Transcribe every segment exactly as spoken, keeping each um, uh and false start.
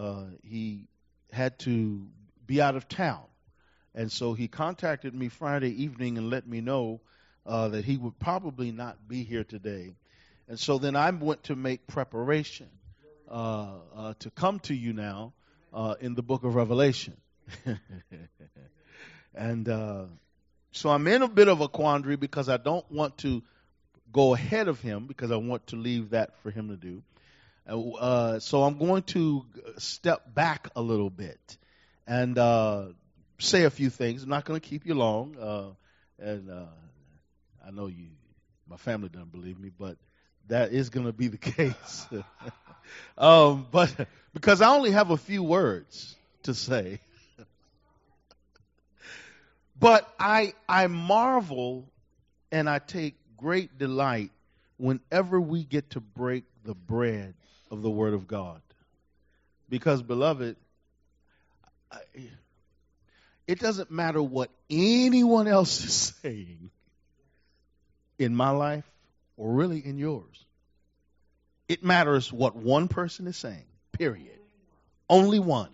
uh, he had to be out of town. And so he contacted me Friday evening and let me know uh, that he would probably not be here today. And so then I went to make preparation uh, uh, to come to you now uh, in the book of Revelation. and uh, so I'm in a bit of a quandary because I don't want to go ahead of him because I want to leave that for him to do. Uh, so I'm going to step back a little bit and uh, say a few things. I'm not going to keep you long. Uh, and uh, I know you, my family doesn't believe me, but that is going to be the case. um, but because I only have a few words to say. But I I marvel and I take great delight whenever we get to break the bread of the Word of God. Because, beloved, I, it doesn't matter what anyone else is saying in my life or really in yours. It matters what one person is saying, period. Only one.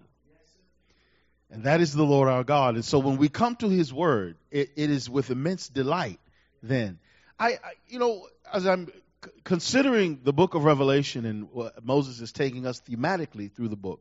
And that is the Lord our God. And so when we come to His Word, it, it is with immense delight then. I, I you know, as I'm c- considering the book of Revelation and what Moses is taking us thematically through the book,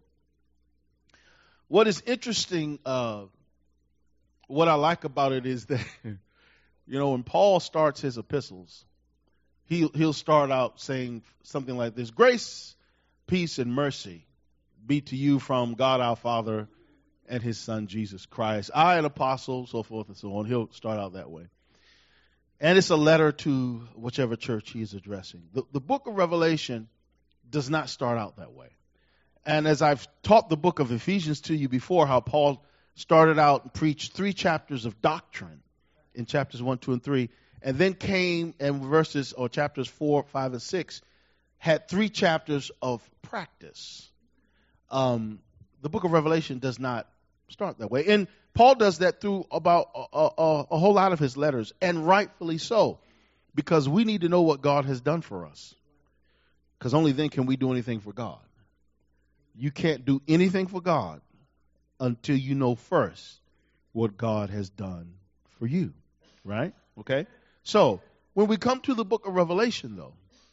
what is interesting, uh, what I like about it is that, you know, when Paul starts his epistles, he'll, he'll start out saying something like this: grace, peace, and mercy be to you from God our Father and His Son, Jesus Christ. I, an apostle, so forth and so on. He'll start out that way. And it's a letter to whichever church he is addressing. The, the book of Revelation does not start out that way. And as I've taught the book of Ephesians to you before, how Paul started out and preached three chapters of doctrine in chapters one, two, and three, and then came and verses, or chapters four, five, and six, had three chapters of practice. Um, the book of Revelation does not start that way. And Paul does that through about a, a, a whole lot of his letters, and rightfully so, because we need to know what God has done for us. Because only then can we do anything for God. You can't do anything for God until you know first what God has done for you. Right? Okay? So, when we come to the book of Revelation, though,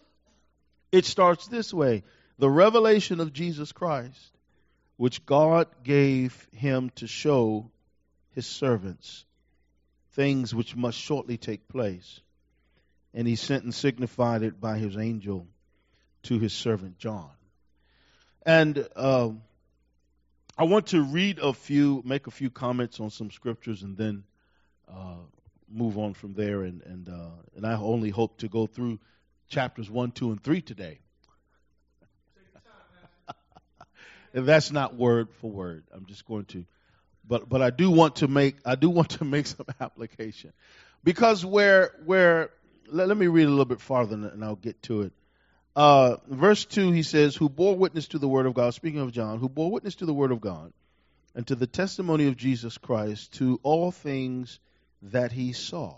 it starts this way: the revelation of Jesus Christ, which God gave him to show his servants things which must shortly take place. And he sent and signified it by his angel to his servant John. And um, I want to read a few, make a few comments on some scriptures, and then uh, move on from there. And and, uh, and I only hope to go through chapters one, two, and three today. And that's not word for word. I'm just going to, but but I do want to make I do want to make some application, because where where let, let me read a little bit farther and I'll get to it. Uh, verse two, he says, "Who bore witness to the word of God." Speaking of John, who bore witness to the word of God and to the testimony of Jesus Christ, to all things that he saw.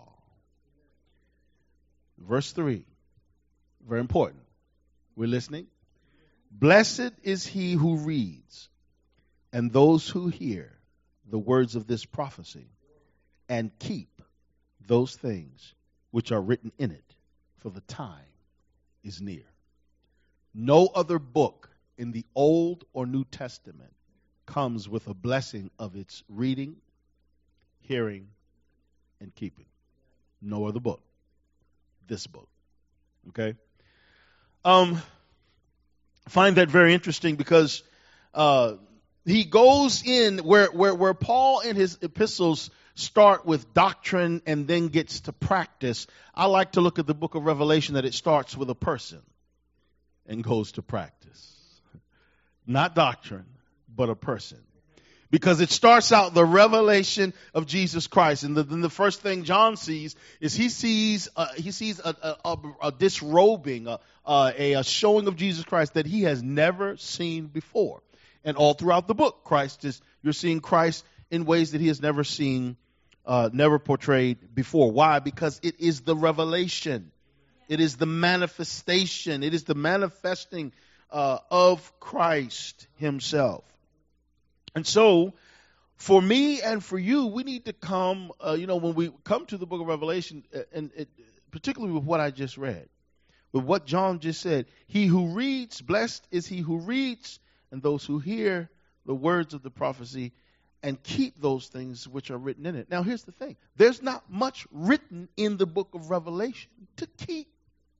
Verse three, very important. We're listening. "Blessed is he who reads, and those who hear the words of this prophecy, and keep those things which are written in it, for the time is near." No other book in the Old or New Testament comes with a blessing of its reading, hearing, and keeping. No other book. This book. Okay? Um... I find that very interesting because uh, he goes in where, where where Paul in his epistles start with doctrine and then gets to practice. I like to look at the book of Revelation that it starts with a person and goes to practice. Not doctrine, but a person. Because it starts out the revelation of Jesus Christ, and the, then the first thing John sees is he sees uh, he sees a, a, a, a disrobing, a, a, a showing of Jesus Christ that he has never seen before. And all throughout the book, Christ is you're seeing Christ in ways that he has never seen, uh, never portrayed before. Why? Because it is the revelation, it is the manifestation, it is the manifesting uh, of Christ himself. And so, for me and for you, we need to come, uh, you know, when we come to the book of Revelation, uh, and it, particularly with what I just read, with what John just said, he who reads, blessed is he who reads, and those who hear the words of the prophecy and keep those things which are written in it. Now, here's the thing. There's not much written in the book of Revelation to keep.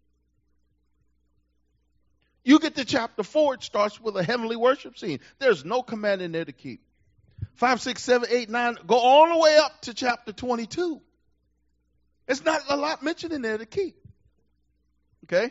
You get to chapter four, it starts with a heavenly worship scene. There's no command in there to keep. Five, six, seven, eight, nine, go all the way up to chapter twenty-two. There's not a lot mentioned in there to keep. Okay?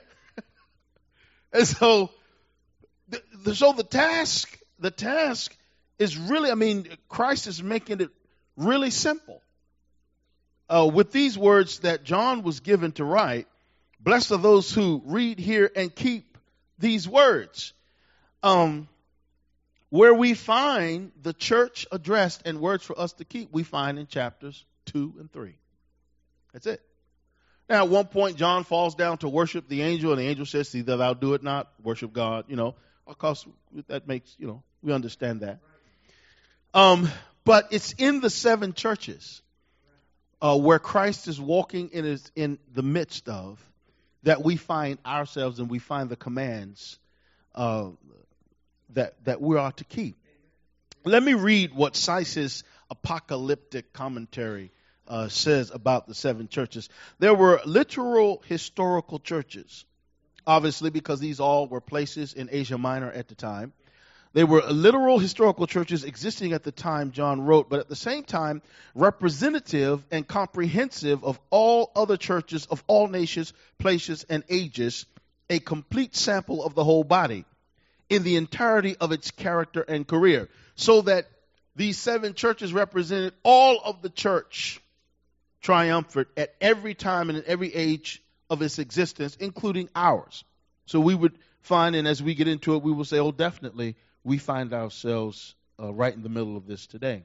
And so, the, the, so the task, the task is really, I mean, Christ is making it really simple. Uh, with these words that John was given to write, blessed are those who read, hear, and keep these words. Um, where we find the church addressed and words for us to keep, we find in chapters two and three. That's it. Now, at one point, John falls down to worship the angel, and the angel says, see that thou do it not, worship God, you know. Of course, that makes, you know, we understand that. Um, but it's in the seven churches uh, where Christ is walking in, his, in the midst of that we find ourselves and we find the commands uh, that that we are to keep. Let me read what Seitz's apocalyptic commentary uh, says about the seven churches. There were literal historical churches, obviously, because these all were places in Asia Minor at the time. They were literal historical churches existing at the time John wrote, but at the same time representative and comprehensive of all other churches of all nations, places, and ages, a complete sample of the whole body in the entirety of its character and career, so that these seven churches represented all of the church triumvirate at every time and in every age of its existence, including ours. So we would find, and as we get into it, we will say, oh, definitely, we find ourselves uh, right in the middle of this today.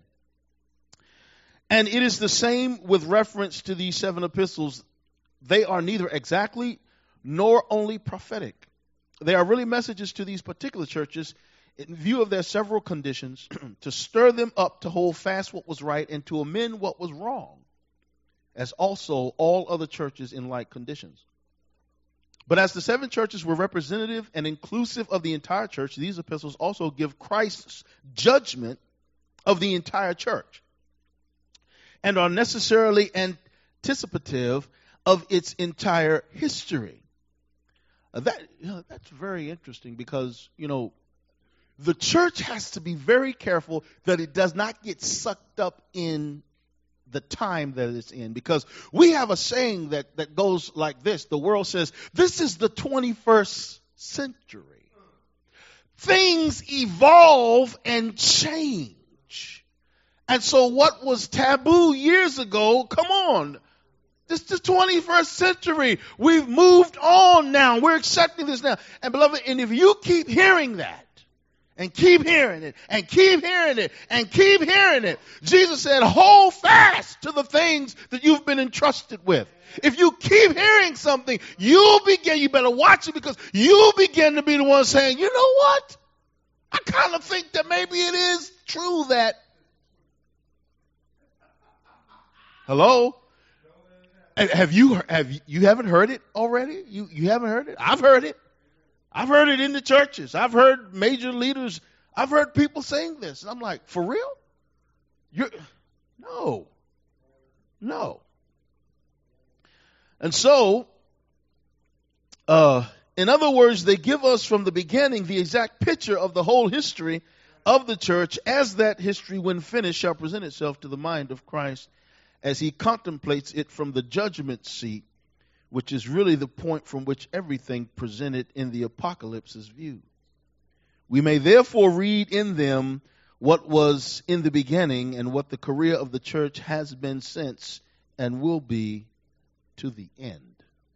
And it is the same with reference to these seven epistles. They are neither exactly nor only prophetic. They are really messages to these particular churches in view of their several conditions to stir them up to hold fast what was right and to amend what was wrong, as also all other churches in like conditions. But as the seven churches were representative and inclusive of the entire church, these epistles also give Christ's judgment of the entire church and are necessarily anticipative of its entire history. Uh, that you know, that's very interesting because, you know, the church has to be very careful that it does not get sucked up in the time that it's in, because we have a saying that, that goes like this. The world says, this is the twenty-first century. Things evolve and change. And so what was taboo years ago, come on, this is the twenty-first century. We've moved on now. We're accepting this now. And beloved, and if you keep hearing that, and keep hearing it, and keep hearing it, and keep hearing it. Jesus said, hold fast to the things that you've been entrusted with. If you keep hearing something, you'll begin, you better watch it, because you'll begin to be the one saying, you know what? I kind of think that maybe it is true that. Hello? Have you, have you, you haven't heard it already? You, you haven't heard it? I've heard it. I've heard it in the churches. I've heard major leaders. I've heard people saying this. And I'm like, for real? You're no. No. And so, uh, in other words, they give us from the beginning the exact picture of the whole history of the church, as that history, when finished, shall present itself to the mind of Christ as he contemplates it from the judgment seat, which is really the point from which everything presented in the apocalypse is viewed. We may therefore read in them what was in the beginning and what the career of the church has been since and will be to the end.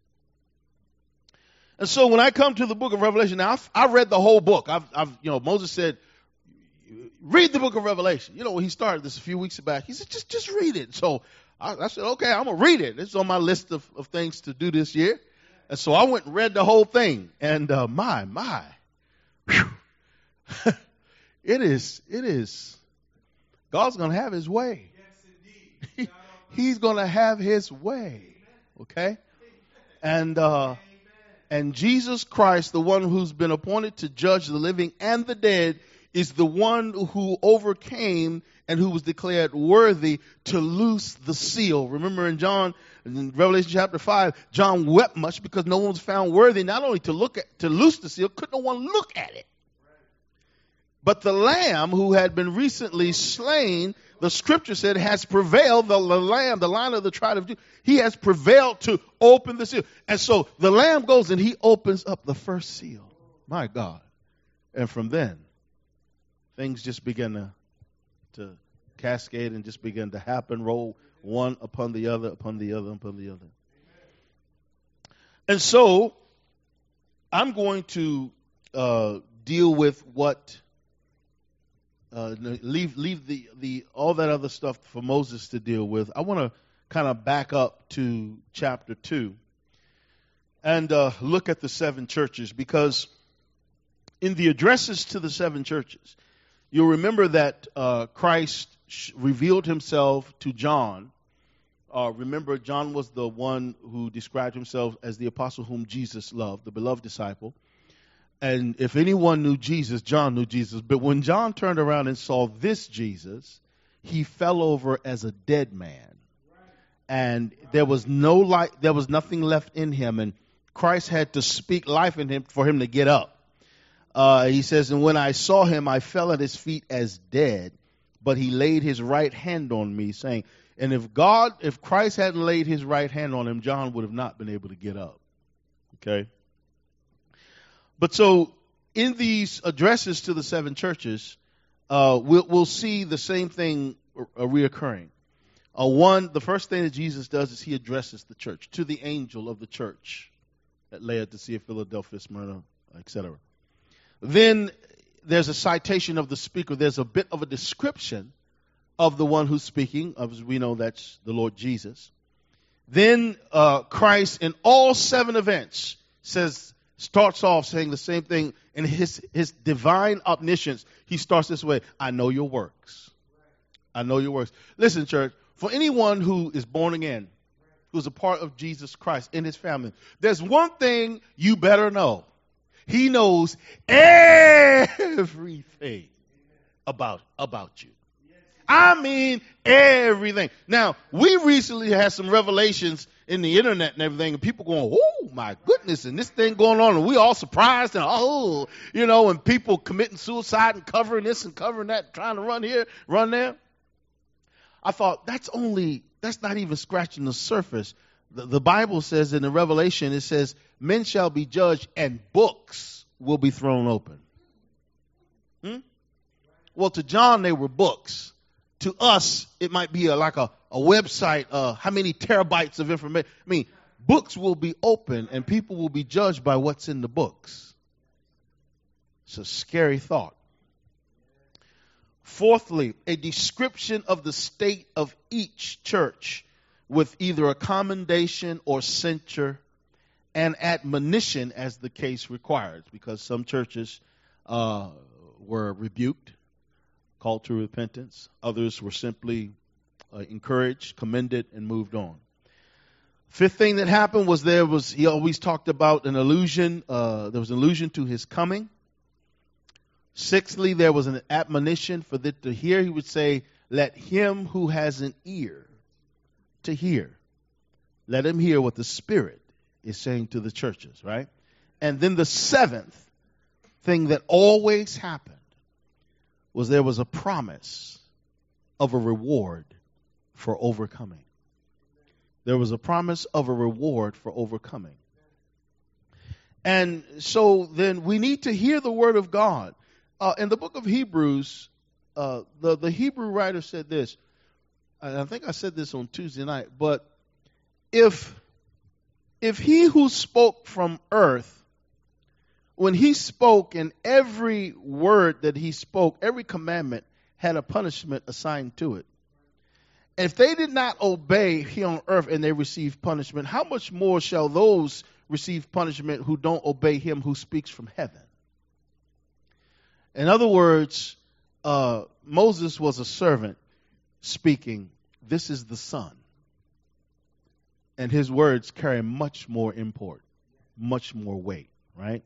And so when I come to the book of Revelation, now I've, I read the whole book. I've, I've, you know, Moses said, read the book of Revelation. You know, when he started this a few weeks back, he said, just, just read it. So I, I said, okay, I'm going to read it. It's on my list of, of things to do this year. And so I went and read the whole thing. And uh, my, my, Whew. it is, it is. God's going to have his way. Yes, indeed. He's going to have his way. Okay? And uh, and Jesus Christ, the one who's been appointed to judge the living and the dead, is the one who overcame and who was declared worthy to loose the seal. Remember in John, in Revelation chapter five, John wept much because no one was found worthy not only to look at, to loose the seal, could no one look at it. But the Lamb who had been recently slain, the scripture said, has prevailed, the, the Lamb, the Lion of the tribe of Judah, he has prevailed to open the seal. And so the Lamb goes and he opens up the first seal. My God. And from then, things just begin to, to cascade and just begin to happen, roll one upon the other, upon the other, upon the other. And so I'm going to uh, deal with what Uh, leave leave the, the all that other stuff for Moses to deal with. I want to kind of back up to chapter two and uh, look at the seven churches, because in the addresses to the seven churches, you'll remember that uh, Christ revealed himself to John. Uh, remember, John was the one who described himself as the apostle whom Jesus loved, the beloved disciple. And if anyone knew Jesus, John knew Jesus. But when John turned around and saw this Jesus, he fell over as a dead man. And there was no light, there was nothing left in him. And Christ had to speak life in him for him to get up. Uh, he says, and when I saw him, I fell at his feet as dead. But he laid his right hand on me, saying, and if God, if Christ hadn't laid his right hand on him, John would have not been able to get up. Okay? But so in these addresses to the seven churches, uh, we'll, we'll see the same thing uh, reoccurring. Uh, one, the first thing that Jesus does is he addresses the church, to the angel of the church at Laodicea, Philadelphia, Smyrna, et cetera. Then there's a citation of the speaker. There's a bit of a description of the one who's speaking. As we know, that's the Lord Jesus. Then uh, Christ, in all seven events, says, starts off saying the same thing in his, his divine omniscience. He starts this way, I know your works. I know your works. Listen, church, for anyone who is born again, who's a part of Jesus Christ in his family, there's one thing you better know. He knows everything about, about you. I mean everything. Now, we recently had some revelations in the internet and everything, and people going, oh, my goodness, and this thing going on, and we all surprised, and oh, you know, and people committing suicide and covering this and covering that, trying to run here, run there. I thought, that's only, that's not even scratching the surface. The, the Bible says in the Revelation, it says, men shall be judged, and books will be thrown open. Hmm? Well, to John, they were books. To us, it might be a, like a, a website, uh, how many terabytes of information. I mean, books will be open and people will be judged by what's in the books. It's a scary thought. Fourthly, a description of the state of each church with either a commendation or censure and admonition as the case requires, because some churches uh, were rebuked, called to repentance. Others were simply uh, encouraged, commended, and moved on. Fifth thing that happened was there was, he always talked about an allusion, uh, there was an allusion to his coming. Sixthly, there was an admonition for them to hear. He would say, let him who has an ear to hear, let him hear what the Spirit is saying to the churches, right? And then the seventh thing that always happened was there was a promise of a reward for overcoming. There was a promise of a reward for overcoming. And so then we need to hear the word of God. Uh, in the book of Hebrews, uh, the, the Hebrew writer said this, and I think I said this on Tuesday night, but if, if he who spoke from earth, when he spoke, and every word that he spoke, every commandment had a punishment assigned to it. And if they did not obey here on earth and they received punishment, how much more shall those receive punishment who don't obey him who speaks from heaven? In other words, uh, Moses was a servant speaking, this is the Son. And his words carry much more import, much more weight, right?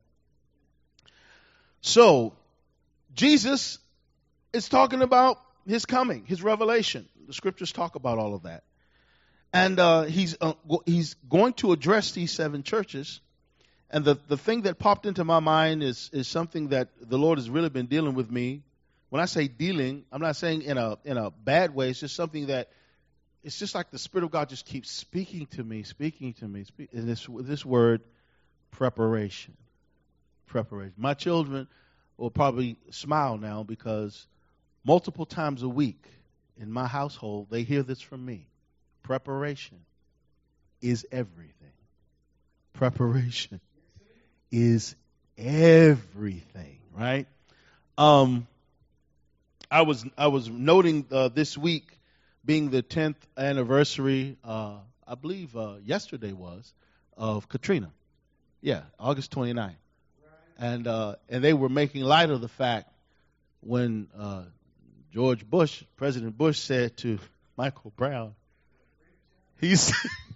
So, Jesus is talking about his coming, his revelation. The scriptures talk about all of that. And uh, he's uh, he's going to address these seven churches. And the, the thing that popped into my mind is, is something that the Lord has really been dealing with me. When I say dealing, I'm not saying in a in a bad way. It's just something that, it's just like the Spirit of God just keeps speaking to me, speaking to me. Speak, and this, this word, preparation. Preparation. My children will probably smile now because multiple times a week in my household, they hear this from me. Preparation is everything. Preparation is everything, right? Um, I was I was noting uh, this week being the tenth anniversary, uh, I believe uh, yesterday was, of Katrina. Yeah, August twenty-ninth. And uh, and they were making light of the fact when uh, George Bush, President Bush, said to Michael Brown, he said,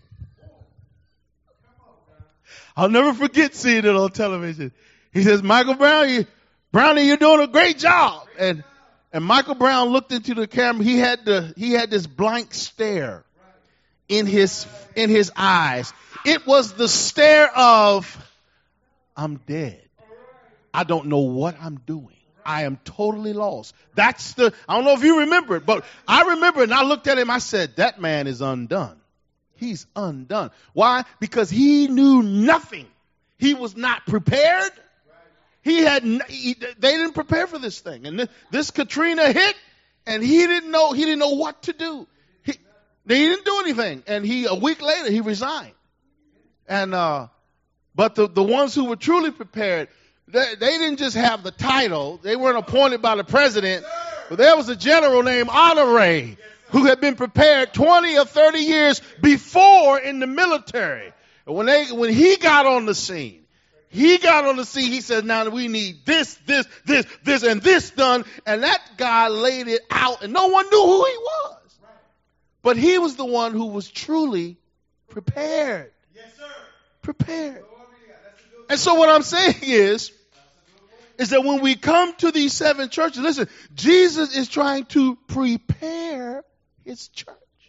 I'll never forget seeing it on television. He says, Michael Brown, you, Brownie, you're doing a great job. And and Michael Brown looked into the camera. He had the he had this blank stare in his in his eyes. It was the stare of, I'm dead. I don't know what I'm doing. I am totally lost. That's the, I don't know if you remember it, but I remember it, and I looked at him. I said, that man is undone. He's undone. Why? Because he knew nothing. He was not prepared. He had, he, they didn't prepare for this thing. And this, this Katrina hit, and he didn't know, he didn't know what to do. He, they didn't do anything. And he, a week later, he resigned. And, uh, but the, the ones who were truly prepared, they, they didn't just have the title. They weren't appointed by the president. But there was a general named Honore who had been prepared twenty or thirty years before in the military. And when they, when he got on the scene, he got on the scene, he said, now we need this, this, this, this, and this done. And that guy laid it out, and no one knew who he was. But he was the one who was truly prepared. Yes, sir. Prepared. And so what I'm saying is, is that when we come to these seven churches, listen, Jesus is trying to prepare his church.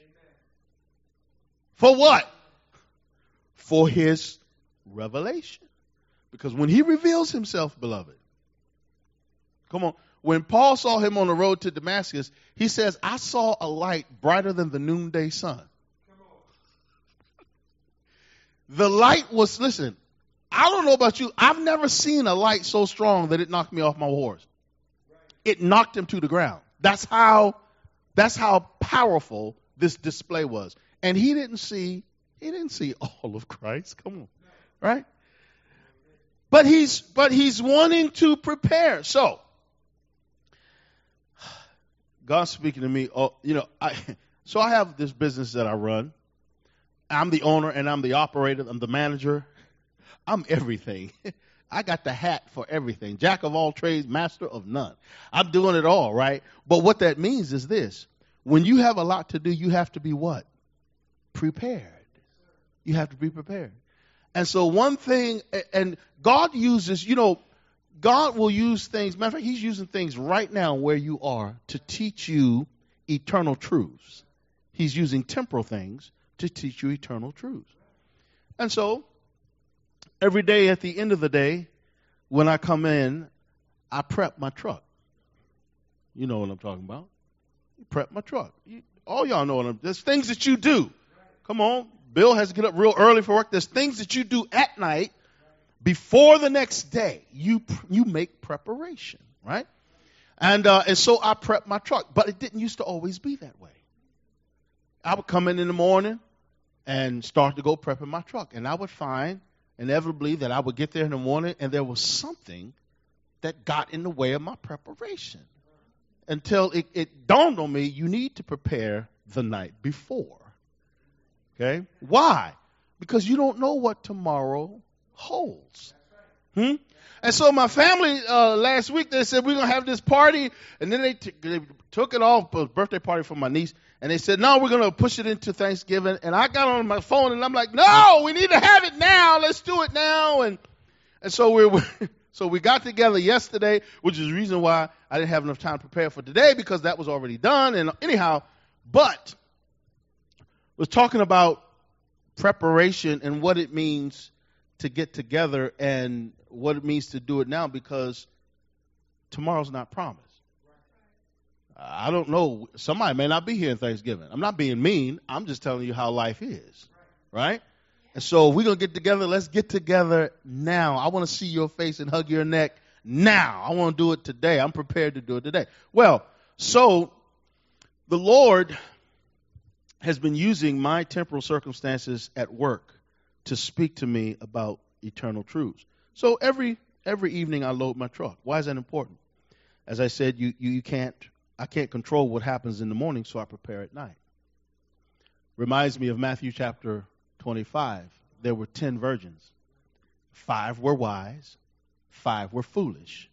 For what? For his revelation. Because when he reveals himself, beloved, come on, when Paul saw him on the road to Damascus, he says, I saw a light brighter than the noonday sun. The light was, listen, I don't know about you, I've never seen a light so strong that it knocked me off my horse. It knocked him to the ground. That's how, that's how powerful this display was. And he didn't see, he didn't see all of Christ. Come on. Right? But he's, but he's wanting to prepare. So, God's speaking to me. Oh, you know, I, so I have this business that I run. I'm the owner and I'm the operator. I'm the manager. I'm everything. I got the hat for everything. Jack of all trades, master of none. I'm doing it all, right? But what that means is this. When you have a lot to do, you have to be what? Prepared. You have to be prepared. And so one thing, and God uses, you know, God will use things. Matter of fact, he's using things right now where you are to teach you eternal truths. He's using temporal things to teach you eternal truths. And so, every day at the end of the day, when I come in, I prep my truck. You know what I'm talking about. Prep my truck. You, all y'all know what I'm, there's things that you do. Come on. Bill has to get up real early for work. There's things that you do at night before the next day. You you make preparation, right? And uh, and so I prep my truck. But it didn't used to always be that way. I would come in in the morning and start to go prepping my truck. And I would find inevitably that I would get there in the morning and there was something that got in the way of my preparation. Until it, it dawned on me, you need to prepare the night before. Okay? Why? Because you don't know what tomorrow holds. Hmm? And so my family uh, last week, they said, we're going to have this party. And then they, t- they took it off, a birthday party for my niece. And they said, no, we're going to push it into Thanksgiving. And I got on my phone and I'm like, no, we need to have it now. Let's do it now. And and so we so we got together yesterday, which is the reason why I didn't have enough time to prepare for today, because that was already done. And anyhow, but we're talking about preparation and what it means to get together and what it means to do it now, because tomorrow's not promised. I don't know. Somebody may not be here in Thanksgiving. I'm not being mean. I'm just telling you how life is, right? And so we're going to get together. Let's get together now. I want to see your face and hug your neck now. I want to do it today. I'm prepared to do it today. Well, so the Lord has been using my temporal circumstances at work to speak to me about eternal truths. So every every evening I load my truck. Why is that important? As I said, you, you, you can't, I can't control what happens in the morning, so I prepare at night. Reminds me of Matthew chapter twenty-five. There were ten virgins. Five were wise, five were foolish.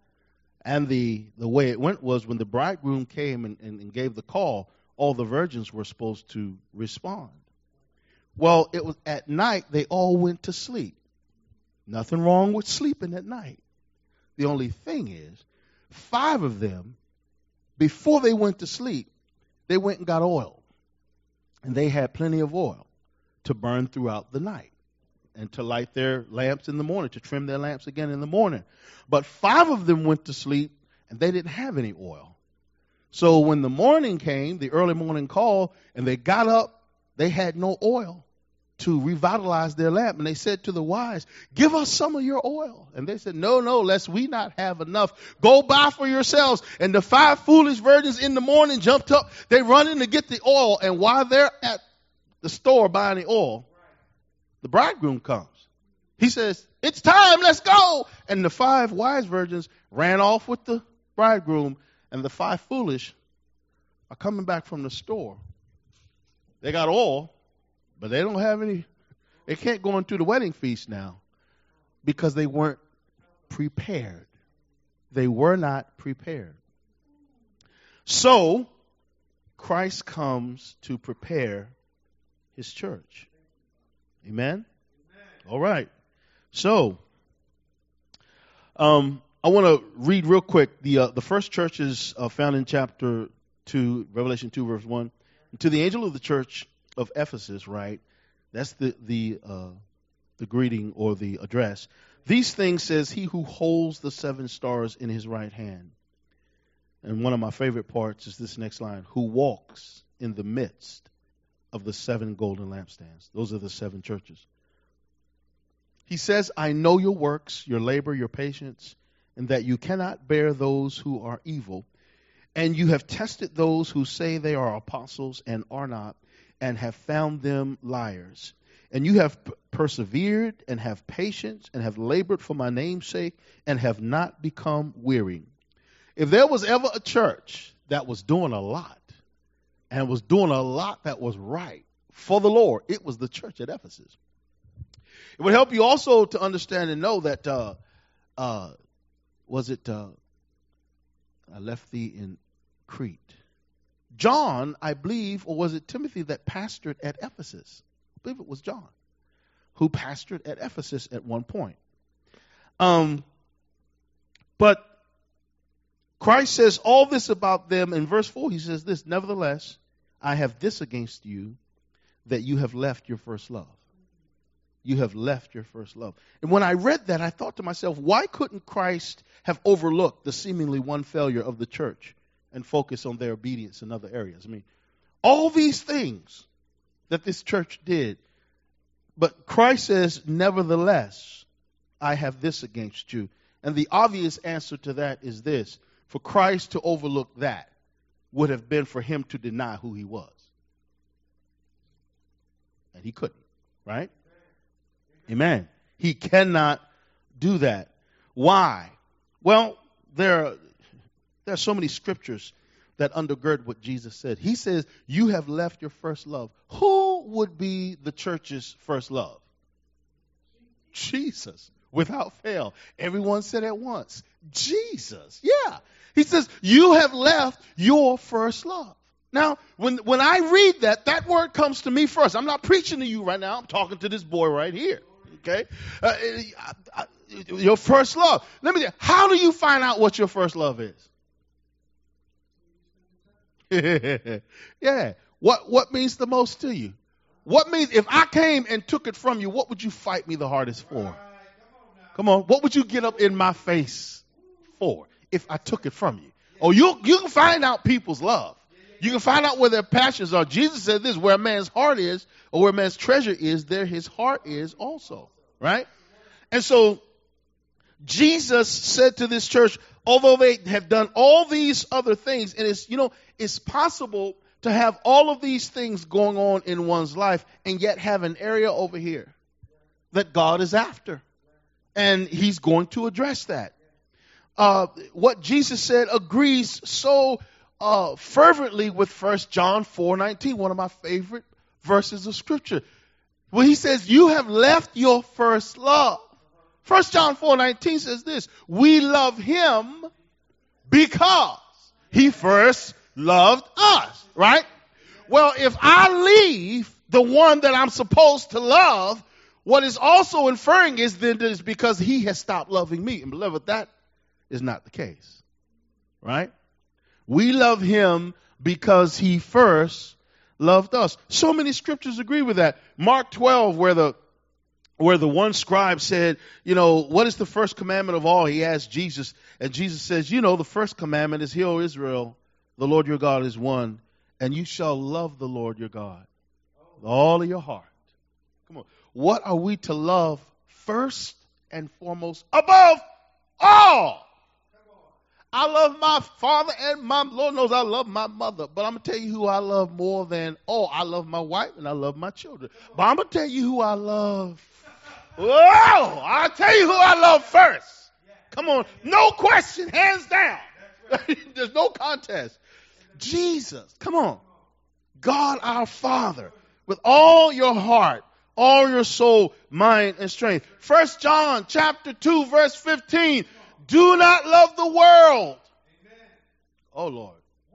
And the, the way it went was when the bridegroom came and, and, and gave the call, all the virgins were supposed to respond. Well, it was at night they all went to sleep. Nothing wrong with sleeping at night. The only thing is, five of them, before they went to sleep, they went and got oil. And they had plenty of oil to burn throughout the night and to light their lamps in the morning, to trim their lamps again in the morning. But five of them went to sleep and they didn't have any oil. So when the morning came, the early morning call, and they got up, they had no oil to revitalize their lamp. And they said to the wise, give us some of your oil. And they said, no, no, lest we not have enough. Go buy for yourselves. And the five foolish virgins in the morning jumped up. They run in to get the oil. And while they're at the store buying the oil, the bridegroom comes. He says, it's time, let's go. And the five wise virgins ran off with the bridegroom. And the five foolish are coming back from the store. They got oil, but they don't have any. They can't go into the wedding feast now because they weren't prepared. They were not prepared. So, Christ comes to prepare his church. Amen? Amen. All right. So, um, I want to read real quick. The uh, the first church is uh, found in chapter two, Revelation two, verse one. To the angel of the church of Ephesus, right? That's the the uh, the greeting or the address. These things says he who holds the seven stars in his right hand. And one of my favorite parts is this next line: who walks in the midst of the seven golden lampstands. Those are the seven churches. He says, I know your works, your labor, your patience, and that you cannot bear those who are evil. And you have tested those who say they are apostles and are not, and have found them liars. And you have p- persevered and have patience and have labored for my name's sake and have not become weary. If there was ever a church that was doing a lot and was doing a lot that was right for the Lord, it was the church at Ephesus. It would help you also to understand and know that, uh, uh, was it, uh, I left thee in Crete. John, I believe, or was it Timothy that pastored at Ephesus? I believe it was John who pastored at Ephesus at one point. Um, but Christ says all this about them. In verse four, he says this, nevertheless, I have this against you, that you have left your first love. You have left your first love. And when I read that, I thought to myself, why couldn't Christ have overlooked the seemingly one failure of the church and focus on their obedience in other areas? I mean, all these things that this church did, but Christ says, nevertheless, I have this against you. And the obvious answer to that is this: for Christ to overlook that would have been for him to deny who he was. And he couldn't, right? Amen. He cannot do that. Why? Well, there are, there are so many scriptures that undergird what Jesus said. He says, you have left your first love. Who would be the church's first love? Jesus. without fail. Everyone said at once, Jesus. Yeah. He says, you have left your first love. Now, when, when I read that, that word comes to me first. I'm not preaching to you right now. I'm talking to this boy right here. Okay? Uh, I, I, your first love. Let me tell you, how do you find out what your first love is? Yeah. What, what means the most to you? What means, if I came and took it from you, what would you fight me the hardest for? Come on. What would you get up in my face for if I took it from you? Oh, you, you can find out people's love. You can find out where their passions are. Jesus said this, where a man's heart is, or where a man's treasure is, there his heart is also. Right? And so, Jesus said to this church, although they have done all these other things, and it's, you know, it's possible to have all of these things going on in one's life and yet have an area over here that God is after. And he's going to address that. Uh, what Jesus said agrees so uh, fervently with First John four nineteen, one of my favorite verses of Scripture. Well, he says, you have left your first love. First John four nineteen says this, we love him because he first loved us, right? Well, if I leave the one that I'm supposed to love, what is also inferring is that it is because he has stopped loving me. And beloved, that is not the case, right? We love him because he first loved us. So many scriptures agree with that. Mark twelve, where the where the one scribe said, you know, what is the first commandment of all? He asked Jesus, and Jesus says, you know, the first commandment is, hear, O Israel, the Lord your God is one, and you shall love the Lord your God with all of your heart. Come on. What are we to love first and foremost above all? I love my father and my, Lord knows I love my mother, but I'm going to tell you who I love more than, oh, I love my wife and I love my children. But I'm going to tell you who I love. Whoa, I'll tell you who I love first. Come on. No question, hands down. There's no contest. Jesus, come on. God our Father, with all your heart, all your soul, mind, and strength. First John chapter two, verse fifteen. Do not love the world. Oh, Lord.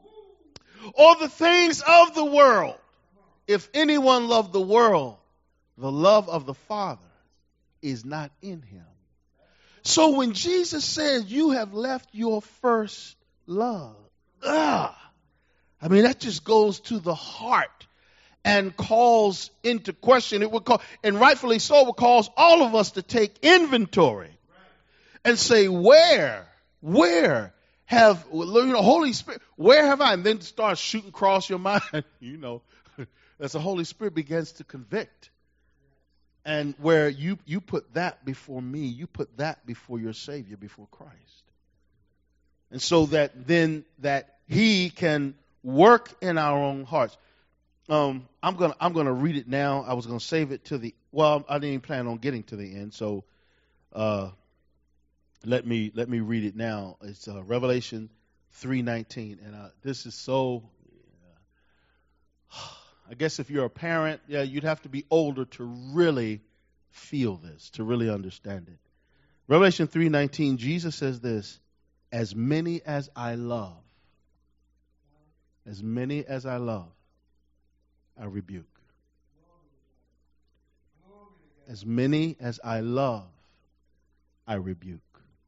Or the things of the world. If anyone loved the world, the love of the Father is not in him. So when Jesus says you have left your first love, ah, I mean, that just goes to the heart and calls into question. It would call, and rightfully so, it would cause all of us to take inventory and say, where, where have, you know, Holy Spirit, where have I? And then start shooting across your mind, you know, as the Holy Spirit begins to convict. And where you, you put that before me, you put that before your Savior, before Christ. And so that then that he can work in our own hearts. Um, I'm gonna I'm gonna read it now. I was gonna save it to the well. I didn't even plan on getting to the end, so uh, let me let me read it now. It's uh, Revelation three nineteen, and uh, this is so. Uh, I guess if you're a parent, yeah, you'd have to be older to really feel this, to really understand it. Revelation three nineteen. Jesus says this: "As many as I love, as many as I love, I rebuke. As many as I love, I rebuke."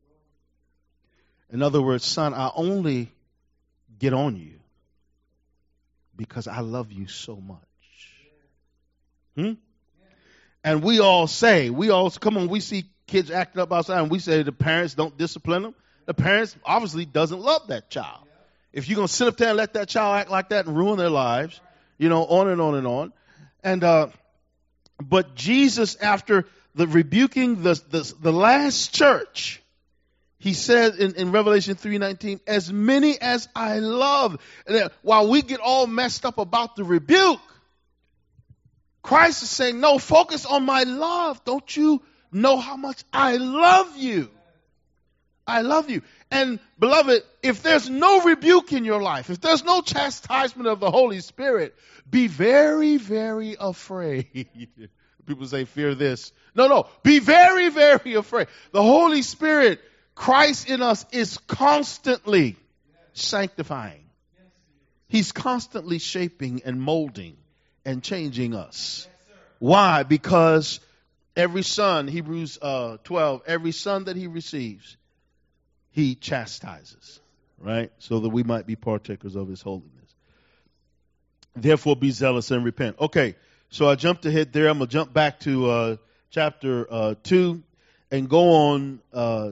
In other words, son, I only get on you because I love you so much. Hmm? And we all say, we all, come on, we see kids acting up outside and we say the parents don't discipline them. The parents obviously doesn't love that child. If you're going to sit up there and let that child act like that and ruin their lives, you know, on and on and on. And, uh, but Jesus, after the rebuking the, the, the last church, he said in, in Revelation three nineteen, as many as I love. And while we get all messed up about the rebuke, Christ is saying, no, focus on my love. Don't you know how much I love you? I love you. And beloved, if there's no rebuke in your life, if there's no chastisement of the Holy Spirit, be very, very afraid. People say fear this. No, no. Be very, very afraid. The Holy Spirit, Christ in us, is constantly sanctifying. He's constantly shaping and molding and changing us. Why? Because every son, Hebrews uh, twelve, every son that he receives, he chastises, right? So that we might be partakers of his holiness. Therefore be zealous and repent. Okay, so I jumped ahead there. I'm going to jump back to uh, chapter uh, two and go on, uh,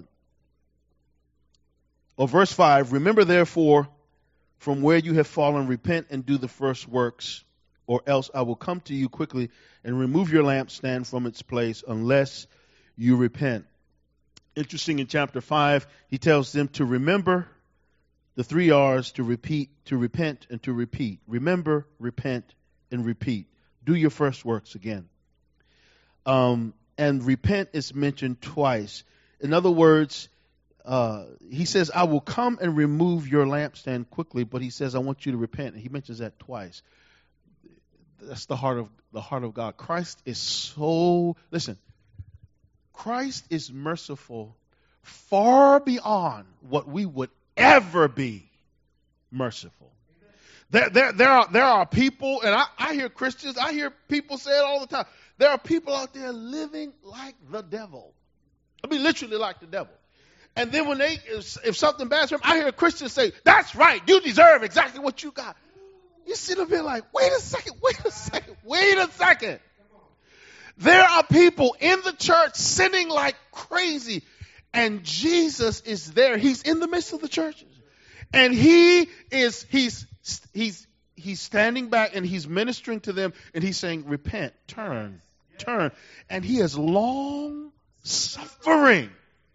or verse five. Remember therefore from where you have fallen, repent and do the first works, or else I will come to you quickly and remove your lampstand from its place unless you repent. Interesting, in chapter five, he tells them to remember the three R's, to repeat, to repent, and to repeat. Remember, repent, and repeat. Do your first works again. Um, and repent is mentioned twice. In other words, uh, he says, I will come and remove your lampstand quickly, but he says, I want you to repent. And he mentions that twice. That's the heart of the heart of God. Christ is so, listen, Christ is merciful far beyond what we would ever be merciful. There, there, there are there are people, and I, I hear Christians, I hear people say it all the time. There are people out there living like the devil. I mean, literally like the devil. And then when they, if, if something bad's from them, I hear Christians say, "That's right, you deserve exactly what you got." You sit up here like, wait a second, wait a second, wait a second. There are people in the church sinning like crazy. And Jesus is there. He's in the midst of the churches. And he is, he's, he's, he's standing back and he's ministering to them and he's saying, repent, turn, turn. And he is long suffering.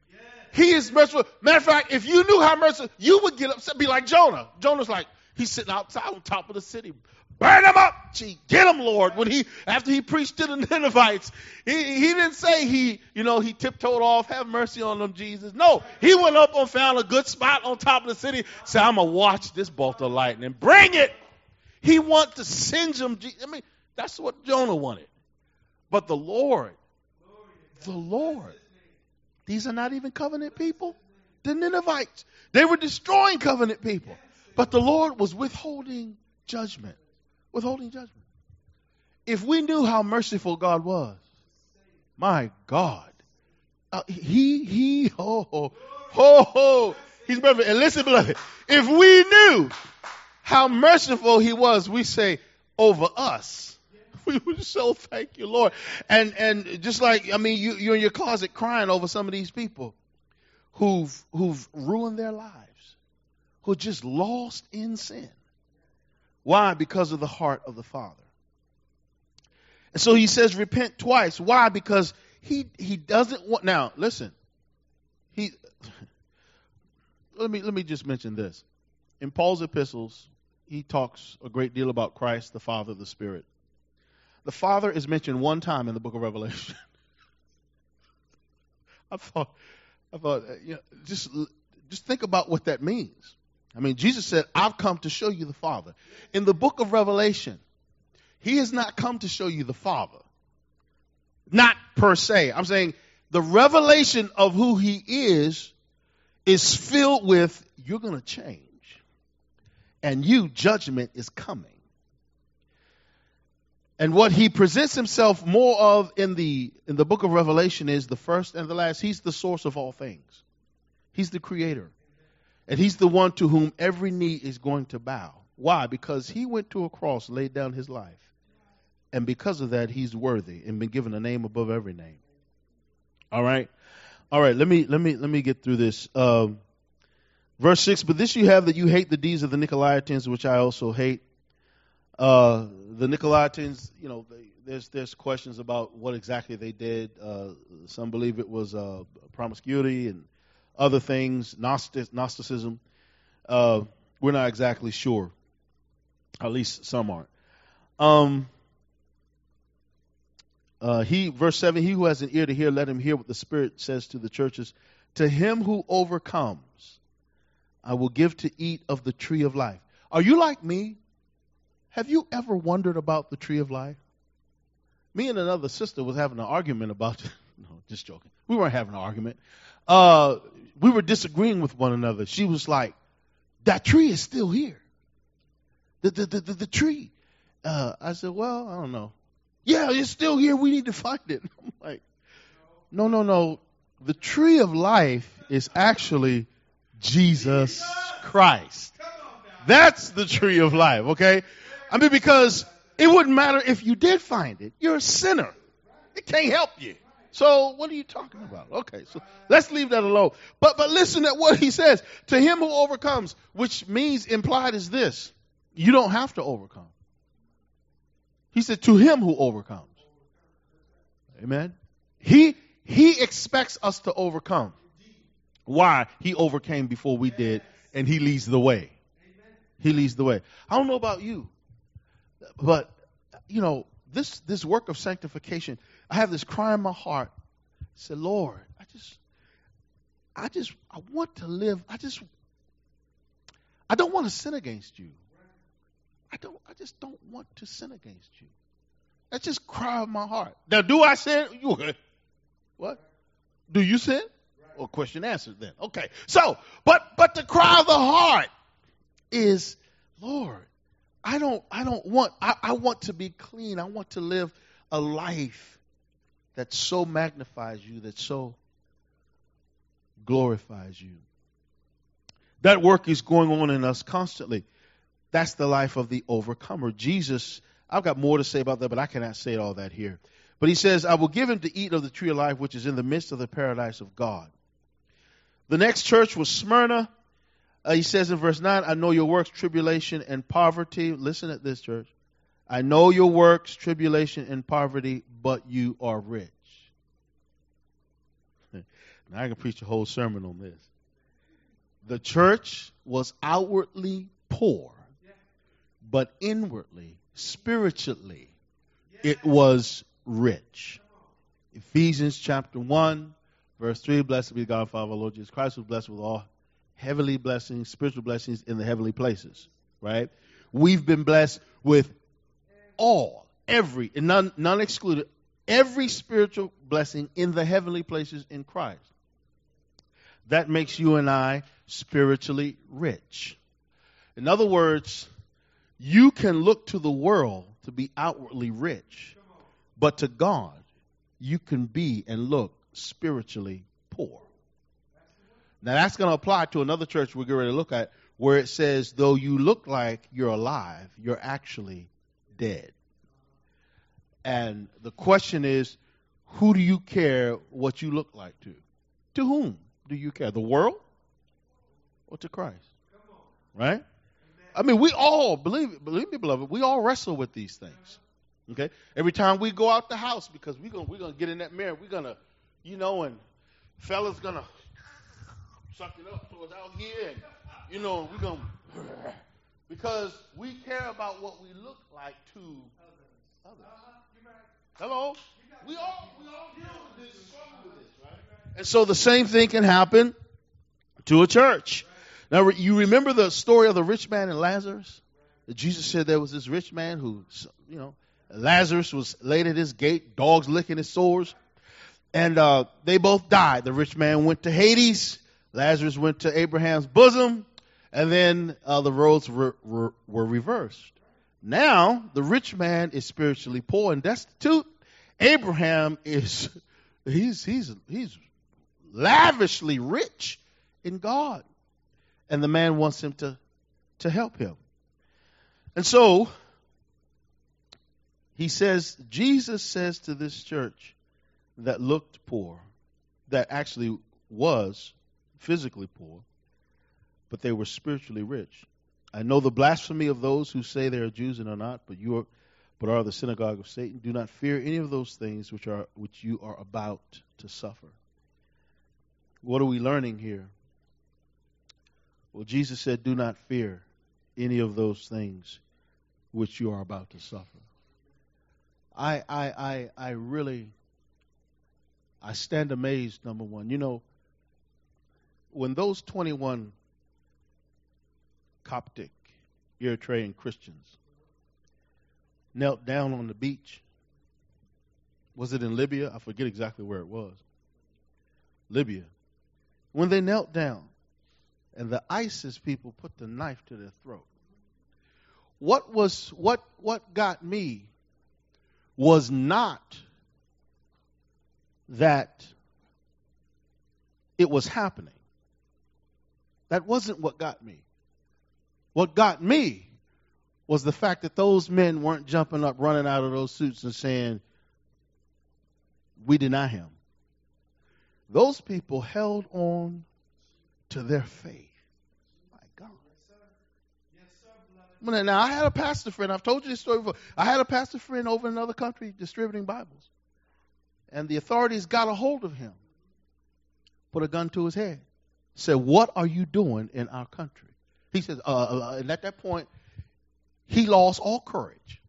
He is merciful. Matter of fact, if you knew how merciful, you would get upset, be like Jonah. Jonah's like, he's sitting outside on top of the city. Burn him up. Gee, get him, Lord. When he, after he preached to the Ninevites, he, he didn't say he, you know, he tiptoed off, have mercy on them, Jesus. No, he went up and found a good spot on top of the city. Said, I'm going to watch this bolt of lightning. Bring it. He wanted to singe them. I mean, that's what Jonah wanted. But the Lord, the Lord, these are not even covenant people. The Ninevites, they were destroying covenant people. But the Lord was withholding judgment. Withholding judgment. If we knew how merciful God was, my God, uh, he, he, ho, ho, ho, ho, he's perfect. And listen, beloved, if we knew how merciful he was, we say, over us, we would so thank you, Lord. And and just like, I mean, you, you're in your closet crying over some of these people who've who've ruined their lives, who are just lost in sin. Why? Because of the heart of the Father. And so he says repent twice. Why? Because he he doesn't want. Now listen, he let me let me just mention this. In Paul's epistles, he talks a great deal about Christ, the Father, the Spirit. The Father is mentioned one time in the book of Revelation. I thought, I thought, you know, just just think about what that means. I mean, Jesus said, I've come to show you the Father. In the book of Revelation, he has not come to show you the Father. Not per se. I'm saying the revelation of who he is is filled with, you're going to change. And you, judgment is coming. And what he presents himself more of in the in the book of Revelation is the first and the last. He's the source of all things. He's the creator. And he's the one to whom every knee is going to bow. Why? Because he went to a cross, laid down his life. And because of that, he's worthy and been given a name above every name. All right. All right. Let me let me let me get through this. Um, verse six. But this you have, that you hate the deeds of the Nicolaitans, which I also hate. Uh, the Nicolaitans, you know, they, there's there's questions about what exactly they did. Uh, some believe it was uh, promiscuity and other things, Gnostic, Gnosticism. Uh, we're not exactly sure. At least some aren't. Um, uh, he, verse seven, he who has an ear to hear, let him hear what the Spirit says to the churches. To him who overcomes, I will give to eat of the tree of life. Are you like me? Have you ever wondered about the tree of life? Me and another sister was having an argument about, no, just joking. We weren't having an argument. Uh, we were disagreeing with one another. She was like, that tree is still here. The, the, the, the, the tree. Uh, I said, well, I don't know. Yeah, it's still here. We need to find it. I'm like, no, no, no. The tree of life is actually Jesus Christ. That's the tree of life, okay? I mean, because it wouldn't matter if you did find it. You're a sinner. It can't help you. So what are you talking about? Okay, so let's leave that alone. But but listen to what he says. To him who overcomes, which means implied is this. You don't have to overcome. He said, to him who overcomes. Amen. He he expects us to overcome. Why? He overcame before we did, and he leads the way. He leads the way. I don't know about you, but, you know, this this work of sanctification, I have this cry in my heart. I said, Lord, I just, I just, I want to live. I just, I don't want to sin against you. I don't, I just don't want to sin against you. That's just cry of my heart. Now, do I sin? You what? Do you sin? Well, question answered then. Okay. So, but but the cry of the heart is, Lord, I don't I don't want I, I want to be clean. I want to live a life that so magnifies you, that so glorifies you. That work is going on in us constantly. That's the life of the overcomer. Jesus, I've got more to say about that, but I cannot say all that here. But he says, I will give him to eat of the tree of life, which is in the midst of the paradise of God. The next church was Smyrna. Uh, he says in verse nine, I know your works, tribulation, and poverty. Listen at this, church. I know your works, tribulation, and poverty, but you are rich. Now I can preach a whole sermon on this. The church was outwardly poor, but inwardly, spiritually, it was rich. Ephesians chapter one, verse three, blessed be God, Father, our Lord Jesus Christ, who blessed with all heavenly blessings, spiritual blessings in the heavenly places, right? We've been blessed with all, every, and none, none excluded, every spiritual blessing in the heavenly places in Christ. That makes you and I spiritually rich. In other words, you can look to the world to be outwardly rich, but to God, you can be and look spiritually poor. Now that's going to apply to another church we're going to look at, where it says, though you look like you're alive, you're actually dead. And the question is, who do you care what you look like to? To whom do you care? The world or to Christ? Right? I mean, we all, believe believe me, beloved, we all wrestle with these things. Okay? Every time we go out the house, because we're going we're gonna get in that mirror, we're going to, you know, and fella's going to suck it up towards out here, and, you know, we're going to, because we care about what we look like to others. Hello? We all, we all deal with this, struggle with this, right? And so the same thing can happen to a church. Now, you remember the story of the rich man and Lazarus? Jesus said there was this rich man who, you know, Lazarus was laid at his gate, dogs licking his sores, and uh, they both died. The rich man went to Hades, Lazarus went to Abraham's bosom, and then uh, the roles were, were, were reversed. Now, the rich man is spiritually poor and destitute. Abraham is, he's, he's, he's lavishly rich in God. And the man wants him to, to help him. And so, he says, Jesus says to this church that looked poor, that actually was physically poor, but they were spiritually rich. I know the blasphemy of those who say they are Jews and are not, but you are, but are the synagogue of Satan. Do not fear any of those things which are which you are about to suffer. What are we learning here? Well, Jesus said, do not fear any of those things which you are about to suffer. I, I, I, I really, I stand amazed, number one. You know, when those twenty-one Coptic, Eritrean Christians knelt down on the beach Was it in Libya? I forget exactly where it was. Libya. When they knelt down and the ISIS people put the knife to their throat. What was what what got me was not that it was happening. That wasn't what got me. What got me was the fact that those men weren't jumping up, running out of those suits and saying, we deny him. Those people held on to their faith. My God. Now, I had a pastor friend. I've told you this story before. I had a pastor friend over in another country distributing Bibles. And the authorities got a hold of him, put a gun to his head, said, what are you doing in our country? He says, uh, uh, and at that point, he lost all courage.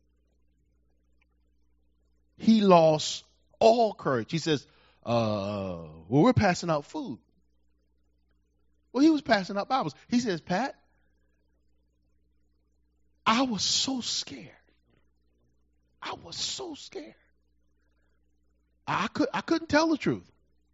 He lost all courage. He says, uh, well, we're passing out food. Well, he was passing out Bibles. He says, Pat, I was so scared. I was so scared. I could I couldn't tell the truth.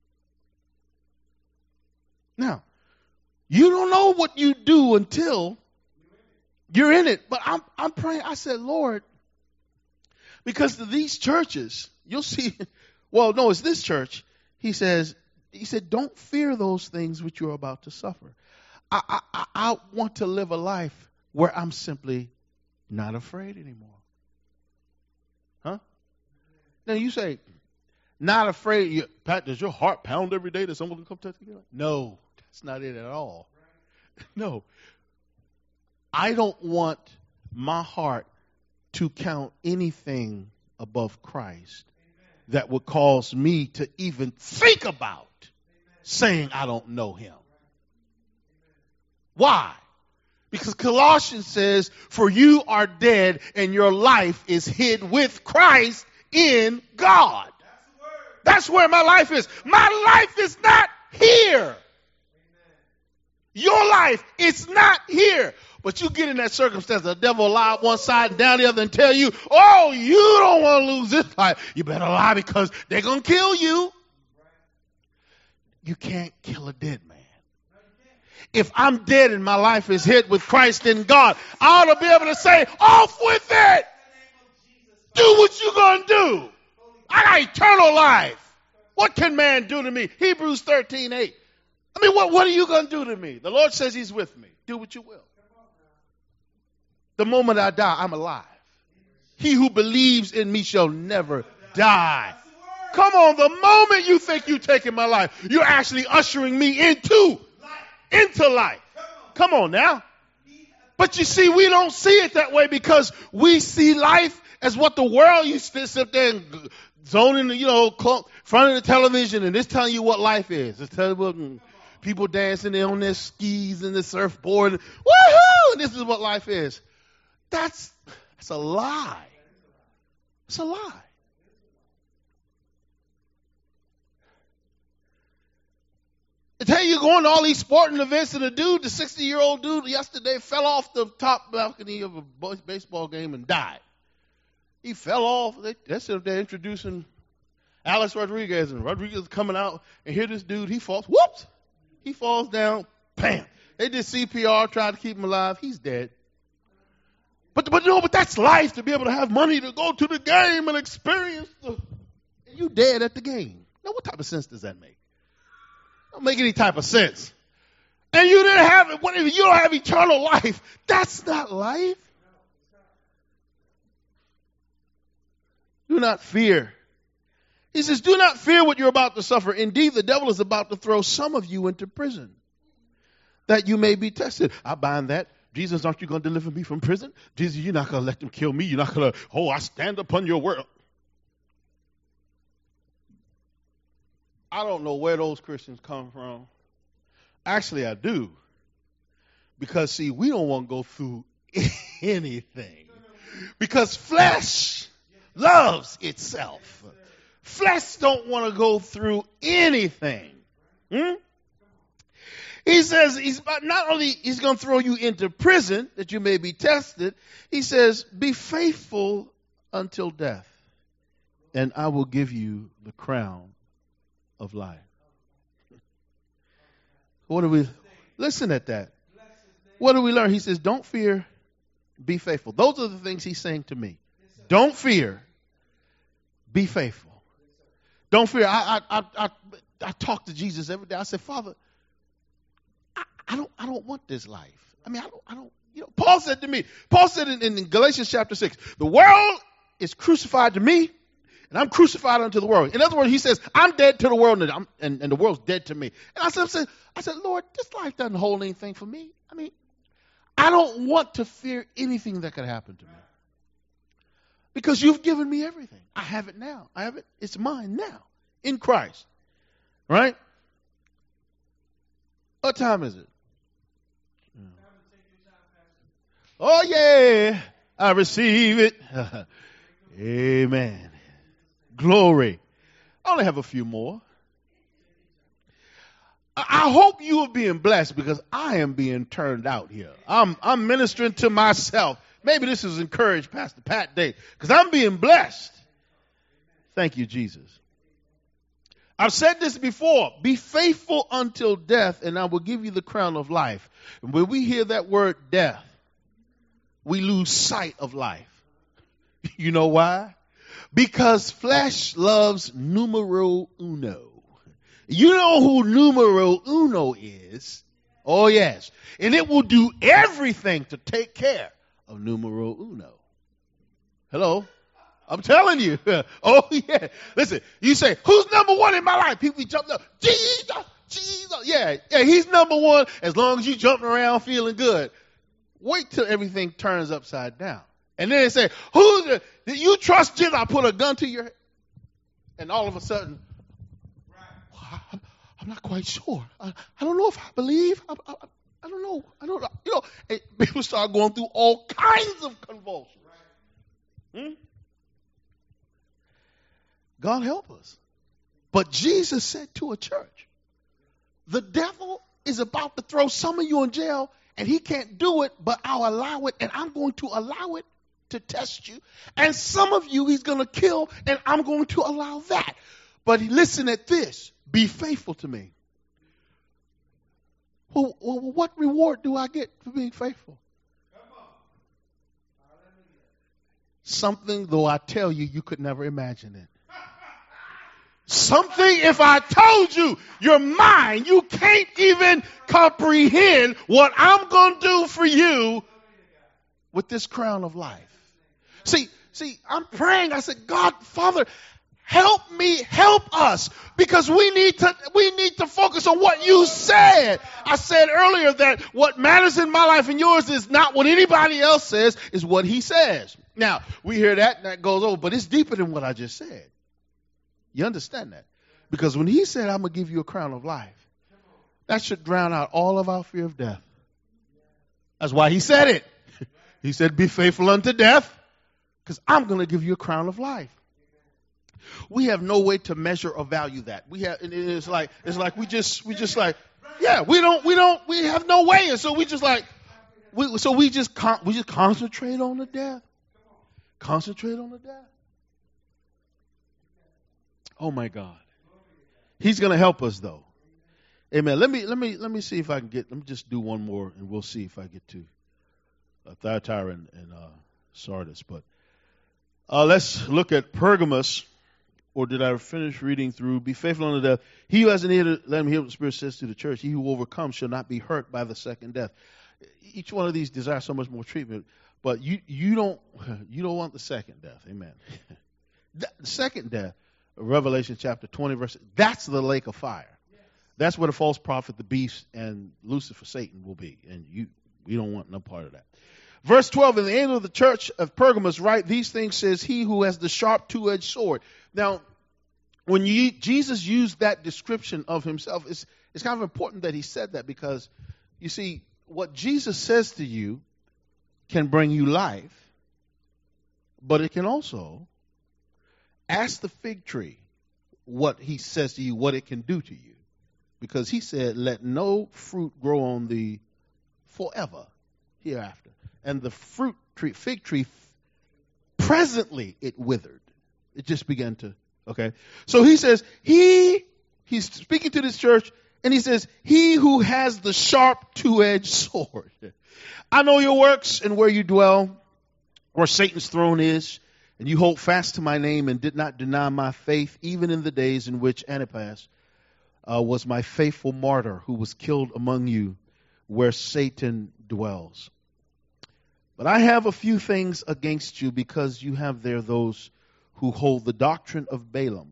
Now, you don't know what you do until you're in it. But I'm I'm praying. I said, Lord, because of these churches, you'll see. Well, no, it's this church. He says, he said, don't fear those things which you're about to suffer. I I, I want to live a life where I'm simply not afraid anymore. Huh? Now you say, not afraid. You, Pat, does your heart pound every day that someone can come touch you? No, that's not it at all. No. I don't want my heart to count anything above Christ that would cause me to even think about saying I don't know him. Why? Because Colossians says, for you are dead and your life is hid with Christ in God. That's where my life is. My life is not here. Your life is not here. But you get in that circumstance, the devil will lie up one side and down the other and tell you, oh, you don't want to lose this life. You better lie because they're going to kill you. You can't kill a dead man. If I'm dead and my life is hid with Christ in God, I ought to be able to say, off with it. Do what you're going to do. I got eternal life. What can man do to me? Hebrews thirteen eight. I mean, what, what are you going to do to me? The Lord says he's with me. Do what you will. The moment I die, I'm alive. He who believes in me shall never die. Come on, the moment you think you're taking my life, you're actually ushering me into, into life. Come on now. But you see, we don't see it that way because we see life as what the world used to sit there and zoning, you know, in front of the television and it's telling you what life is. It's telling you people dancing on their skis and the surfboard. Woohoo! And this is what life is. That's, that's a lie. It's a lie. I tell you, you're going to all these sporting events, and a dude, the sixty-year-old dude, yesterday fell off the top balcony of a baseball game and died. He fell off. They, that's if they're introducing Alex Rodriguez, and Rodriguez is coming out, and here this dude, he falls. Whoops! He falls down. Bam! They did C P R, tried to keep him alive. He's dead. But but no, but that's life, to be able to have money to go to the game and experience the. And you dead at the game. Now, what type of sense does that make? Don't make any type of sense. And you didn't have it. What if you don't have eternal life? That's not life. Do not fear. He says, do not fear what you're about to suffer. Indeed, the devil is about to throw some of you into prison, that you may be tested. I bind that. Jesus, aren't you going to deliver me from prison? Jesus, you're not going to let them kill me. You're not going to, oh, I stand upon your word. I don't know where those Christians come from. Actually, I do. Because, see, we don't want to go through anything. Because flesh loves itself. Flesh don't want to go through anything. Hmm? He says he's not only he's going to throw you into prison that you may be tested. He says, be faithful until death. and I will give you the crown of life. What do we listen at that? What do we learn? He says, don't fear, be faithful. Those are the things he's saying to me. Don't fear, be faithful. Don't fear. I I I I, I talk to Jesus every day. I say, Father, I, I don't I don't want this life. I mean, I don't I don't you know, Paul said to me, Paul said in, in Galatians chapter six, the world is crucified to me, and I'm crucified unto the world. In other words, he says, I'm dead to the world, and, I'm, and, and the world's dead to me. And I said, I said, I said, Lord, this life doesn't hold anything for me. I mean, I don't want to fear anything that could happen to me. Because you've given me everything. I have it now. I have it. It's mine now in Christ. Right? What time is it? Oh, yeah. I receive it. Amen. Glory. I only have a few more. I hope you are being blessed because I am being turned out here. I'm I'm ministering to myself. Maybe this is encouraged Pastor Pat Day because I'm being blessed. Thank you, Jesus. I've said this before. Be faithful until death, and I will give you the crown of life. And when we hear that word death, we lose sight of life. You know why? Because flesh loves numero uno. You know who numero uno is? Oh, yes. And it will do everything to take care of numero uno. Hello? I'm telling you. Oh, yeah. Listen, you say, who's number one in my life? People be jumping up. Jesus, Jesus. Yeah, yeah, he's number one as long as you jumping around feeling good. Wait till everything turns upside down. And then they say, who's the, did you trust Jesus? I put a gun to your head. And all of a sudden, I'm, I'm not quite sure. I, I don't know if I believe. I, I, I don't know. I don't know. You know, and people start going through all kinds of convulsions. Hmm? God help us. But Jesus said to a church, the devil is about to throw some of you in jail, and he can't do it, but I'll allow it, and I'm going to allow it to test you. And some of you he's going to kill, and I'm going to allow that. But listen at this. Be faithful to me. Well, well, what reward do I get for being faithful? Something, though I tell you, you could never imagine it. Something, if I told you, you're mine, you can't even comprehend what I'm going to do for you with this crown of life. See, see, I'm praying. I said, God, Father, help me, help us, because we need to, we need to focus on what you said. I said earlier that what matters in my life and yours is not what anybody else says, is what he says. Now, we hear that and that goes over, but it's deeper than what I just said. You understand that? Because when he said, I'm going to give you a crown of life, that should drown out all of our fear of death. That's why he said it. He said, be faithful unto death, because I'm going to give you a crown of life. We have no way to measure or value that. We have, it's like, it's like we just, we just like, yeah, we don't, we don't, we have no way. And so we just like, we, so we just, con- we just concentrate on the death. Concentrate on the death. Oh my God. He's going to help us though. Amen. Let me, let me, let me see if I can get, let me just do one more and we'll see if I get to uh, Thyatira and, and uh, Sardis. But uh, let's look at Pergamos. Or did I finish reading through? Be faithful unto death. He who has an ear to let him hear what the Spirit says to the church. He who overcomes shall not be hurt by the second death. Each one of these desires so much more treatment, but you you don't you don't want the second death. Amen. The second death, Revelation chapter twenty, verse. That's the lake of fire. That's where the false prophet, the beast, and Lucifer, Satan, will be, and you you don't want no part of that. Verse twelve, in the end of the church of Pergamos, write these things, says he who has the sharp two-edged sword. Now, when you, Jesus used that description of himself, it's, it's kind of important that he said that because, you see, what Jesus says to you can bring you life, but it can also ask the fig tree what he says to you, what it can do to you. Because he said, let no fruit grow on thee forever hereafter. And the fruit tree, fig tree, presently it withered. It just began to, okay. So he says, he, he's speaking to this church, and he says, he who has the sharp two-edged sword. I know your works and where you dwell, where Satan's throne is, and you hold fast to my name and did not deny my faith, even in the days in which Antipas uh, was my faithful martyr, who was killed among you, where Satan dwells. But I have a few things against you, because you have there those who hold the doctrine of Balaam,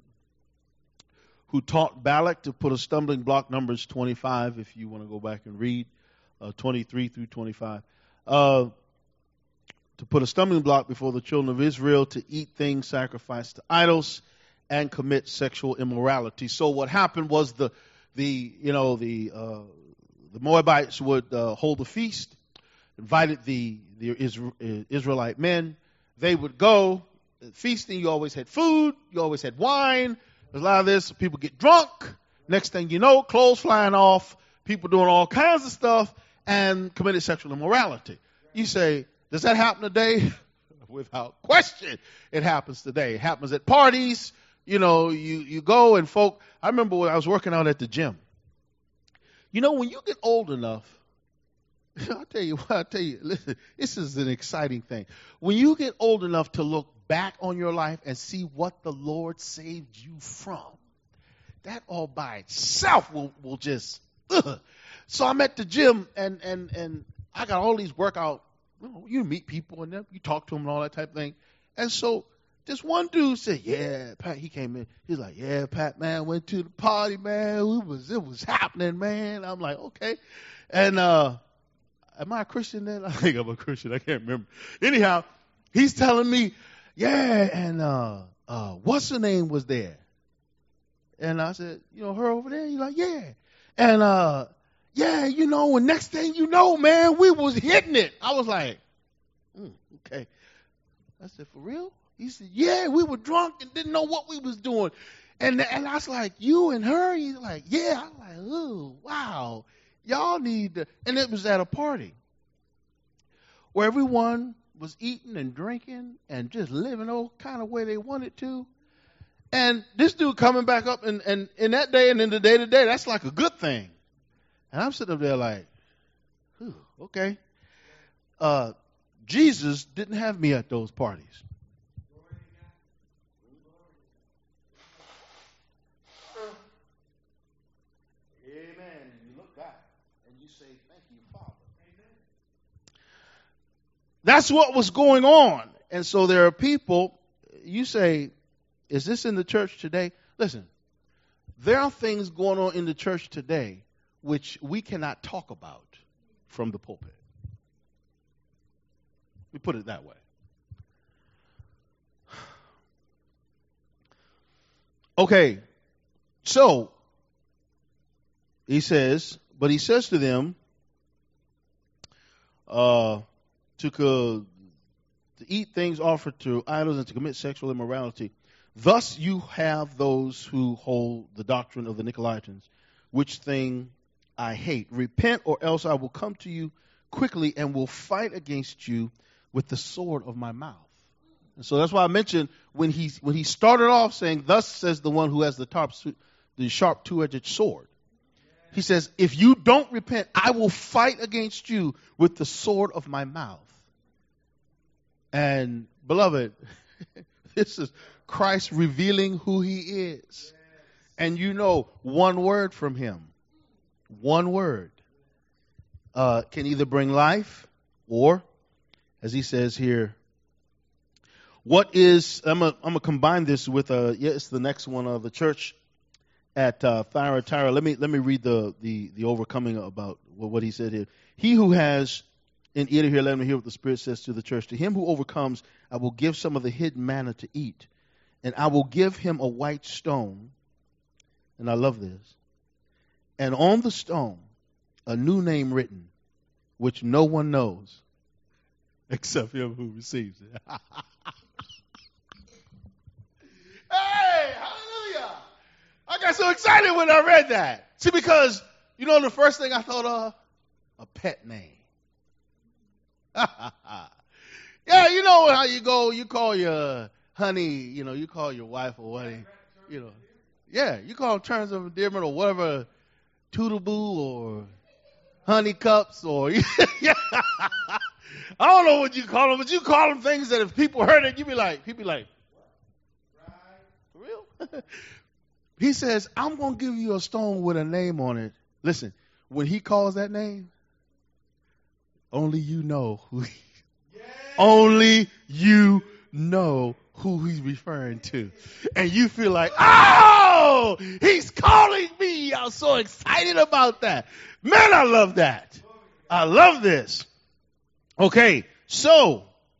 who taught Balak to put a stumbling block, Numbers twenty-five, if you want to go back and read, uh, twenty-three through twenty-five, uh, to put a stumbling block before the children of Israel to eat things sacrificed to idols and commit sexual immorality. So what happened was the, the you know, the uh, the Moabites would uh, hold a feast, invited the, the Israelite men. They would go. Feasting, you always had food, you always had wine. There's a lot of this. People get drunk. Next thing you know, clothes flying off, people doing all kinds of stuff, and committed sexual immorality. You say, does that happen today? Without question, it happens today. It happens at parties. You know, you, you go and folk. I remember when I was working out at the gym. You know, when you get old enough, I'll tell you what, I'll tell you, listen, this is an exciting thing. When you get old enough to look back on your life and see what the Lord saved you from, that all by itself will, will just, ugh. So I'm at the gym, and, and, and I got all these workout, you know, you meet people and then you talk to them and all that type of thing. And so this one dude said, yeah, Pat, he came in, he's like, yeah, Pat, man, went to the party, man, it was, it was happening, man. I'm like, okay. And, uh, am I a Christian then? I think I'm a Christian. I can't remember. Anyhow, he's telling me, yeah, and uh, uh, what's her name was there? And I said, you know, her over there? He's like, yeah. And, uh, yeah, you know, and next thing you know, man, we was hitting it. I was like, mm, okay. I said, for real? He said, yeah, we were drunk and didn't know what we was doing. And and I was like, you and her? He's like, yeah. I was like, oh, wow. Y'all need to, and it was at a party where everyone was eating and drinking and just living all kind of way they wanted to. And this dude coming back up, and, and in that day and in the day to day, that's like a good thing. And I'm sitting up there like, okay. Uh, Jesus didn't have me at those parties. That's what was going on. And so there are people, you say, is this in the church today? Listen, there are things going on in the church today which we cannot talk about from the pulpit. We put it that way. Okay, so he says, but he says to them, uh, To, uh, to eat things offered to idols and to commit sexual immorality. Thus you have those who hold the doctrine of the Nicolaitans, which thing I hate. Repent, or else I will come to you quickly and will fight against you with the sword of my mouth. And so that's why I mentioned when he when he started off saying, thus says the one who has the, top, the sharp two-edged sword. He says, if you don't repent, I will fight against you with the sword of my mouth. And, beloved, this is Christ revealing who he is. And you know, one word from him, one word, uh, can either bring life or, as he says here, what is, I'm going to combine this with, uh, yes, the next one of the church at uh, Thyatira. Let me let me read the, the, the overcoming about what he said here. He who has an ear to hear, let him hear what the Spirit says to the church. To him who overcomes, I will give some of the hidden manna to eat, and I will give him a white stone, and I love this, and on the stone a new name written, which no one knows except him who receives it. Hey, hallelujah. I got so excited when I read that. See, because, you know, the first thing I thought of, a pet name. Yeah, you know how you go, you call your honey, you know, you call your wife or what, you know. Yeah, you call them terms of endearment or whatever, toodle-boo or honey cups or, yeah. I don't know what you call them, but you call them things that if people heard it, you'd be like, people be like, for real? He says, I'm going to give you a stone with a name on it. Listen, when he calls that name, only you know who he, yeah. Only you know who he's referring to. And you feel like, oh, he's calling me. I'm so excited about that. Man, I love that. I love this. Okay, so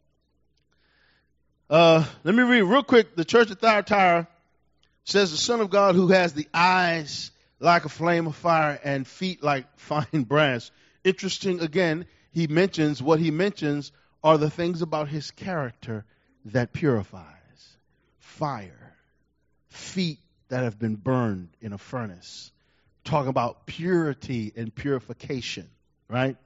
uh, let me read real quick. The church of Thyatira says, the Son of God who has the eyes like a flame of fire and feet like fine brass. Interesting, again, he mentions, what he mentions are the things about his character that purifies. Fire, feet that have been burned in a furnace. Talking about purity and purification, right?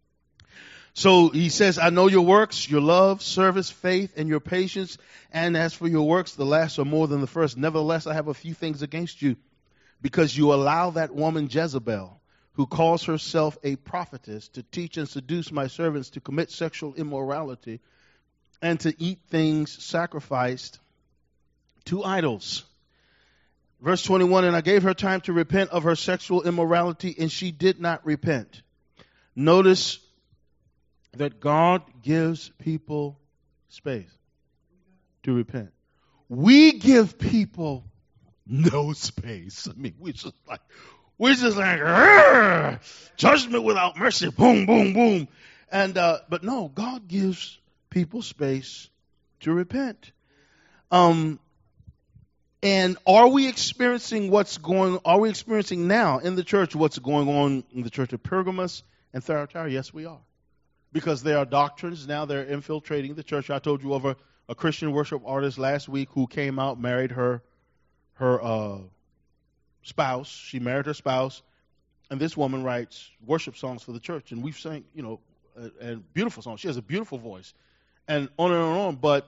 So he says, I know your works, your love, service, faith, and your patience. And as for your works, the last are more than the first. Nevertheless, I have a few things against you, because you allow that woman Jezebel, who calls herself a prophetess, to teach and seduce my servants to commit sexual immorality and to eat things sacrificed to idols. Verse twenty-one, and I gave her time to repent of her sexual immorality, and she did not repent. Notice that God gives people space to repent. We give people no space. I mean, we're just like, we're just like, judgment without mercy, boom, boom, boom. And, uh, but no, God gives people space to repent. Um, and are we experiencing what's going, are we experiencing now in the church what's going on in the church of Pergamos and Thyatira? Yes, we are. Because there are doctrines now, they're infiltrating the church. I told you of a, a Christian worship artist last week who came out, married her her uh, spouse. She married her spouse, and this woman writes worship songs for the church. And we've sang, you know, a, a beautiful songs. She has a beautiful voice, and on and on and on. But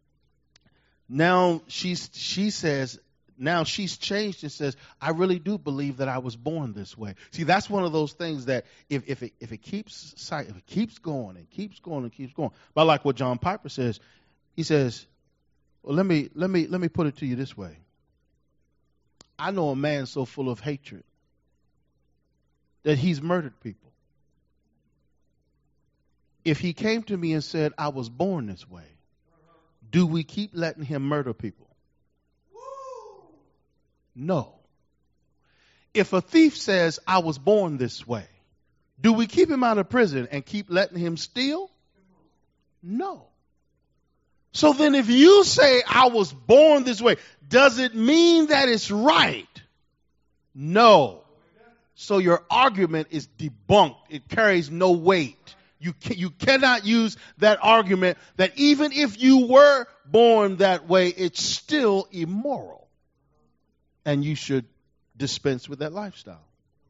now she's she says now she's changed and says, I really do believe that I was born this way. See, that's one of those things that if if it if it keeps if it keeps going and keeps going and keeps going. But like what John Piper says, he says, well, let me let me let me put it to you this way. I know a man so full of hatred that he's murdered people. If he came to me and said, I was born this way, do we keep letting him murder people? No. If a thief says, I was born this way, do we keep him out of prison and keep letting him steal? No. So then if you say, I was born this way, does it mean that it's right? No. So your argument is debunked. It carries no weight. You can, you cannot use that argument that even if you were born that way, it's still immoral. And you should dispense with that lifestyle.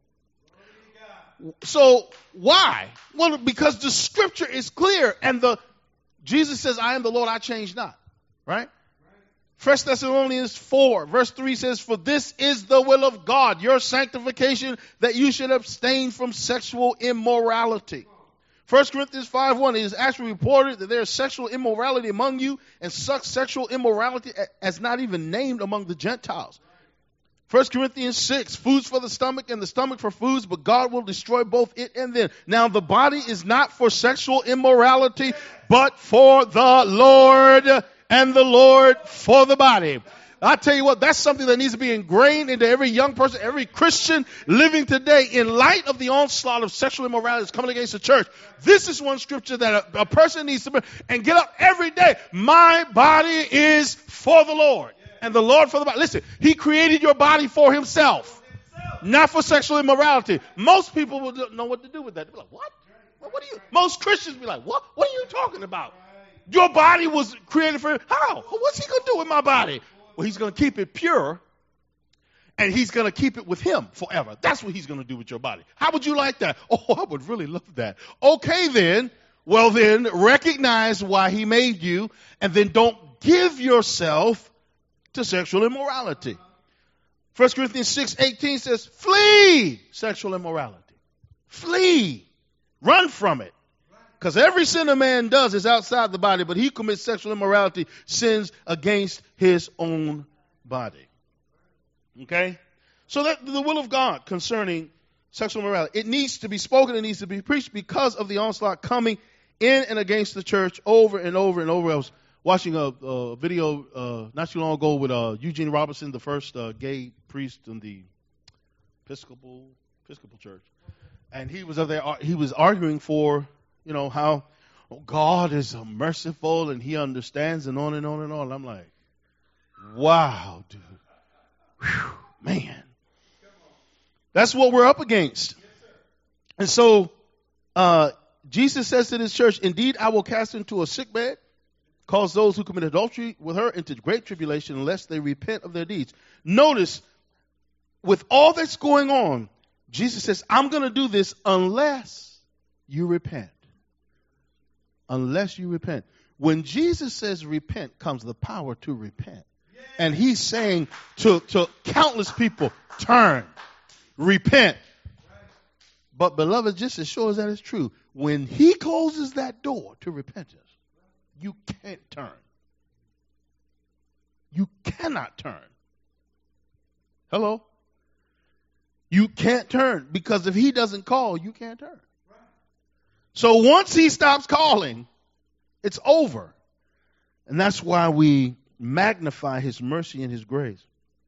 So why? Well, because the scripture is clear, and the Jesus says, I am the Lord, I change not. Right? First Thessalonians four, verse three says, for this is the will of God, your sanctification, that you should abstain from sexual immorality. First Corinthians five one, it is actually reported that there is sexual immorality among you, and such sexual immorality as not even named among the Gentiles. First Corinthians six, foods for the stomach and the stomach for foods, but God will destroy both it and them. Now the body is not for sexual immorality, but for the Lord, and the Lord for the body. I tell you what, that's something that needs to be ingrained into every young person, every Christian living today in light of the onslaught of sexual immorality that's coming against the church. This is one scripture that a, a person needs to and get up every day. My body is for the Lord, and the Lord for the body. Listen, he created your body for himself, not for sexual immorality. Most people will not know what to do with that. They'll be like, what? What do you? Most Christians be like, what? What are you talking about? Your body was created for him. How? What's he going to do with my body? Well, he's going to keep it pure, and he's going to keep it with him forever. That's what he's going to do with your body. How would you like that? Oh, I would really love that. Okay, then. Well, then, recognize why he made you, and then don't give yourself to sexual immorality. First Corinthians six eighteen says, flee sexual immorality. Flee. Run from it. Because every sin a man does is outside the body, but he commits sexual immorality, sins against his own body. Okay? So that the will of God concerning sexual immorality, it needs to be spoken, it needs to be preached because of the onslaught coming in and against the church over and over and over. I was watching a, a video uh, not too long ago with uh, Eugene Robinson, the first uh, gay priest in the Episcopal Episcopal Church, and he was up there. He was arguing for, you know, how oh, God is uh, merciful and He understands, and on and on and on. And I'm like, wow, dude, whew, man, that's what we're up against. And so uh, Jesus says to this church, "Indeed, I will cast into a sick bed, cause those who commit adultery with her into great tribulation, unless they repent of their deeds." Notice, with all that's going on, Jesus says, I'm going to do this unless you repent. Unless you repent. When Jesus says repent, comes the power to repent. And He's saying to, to countless people, turn, repent. But beloved, just as sure as that is true, when He closes that door to repentance, you can't turn. You cannot turn. Hello? You can't turn, because if He doesn't call, you can't turn. So once He stops calling, it's over. And that's why we magnify His mercy and His grace.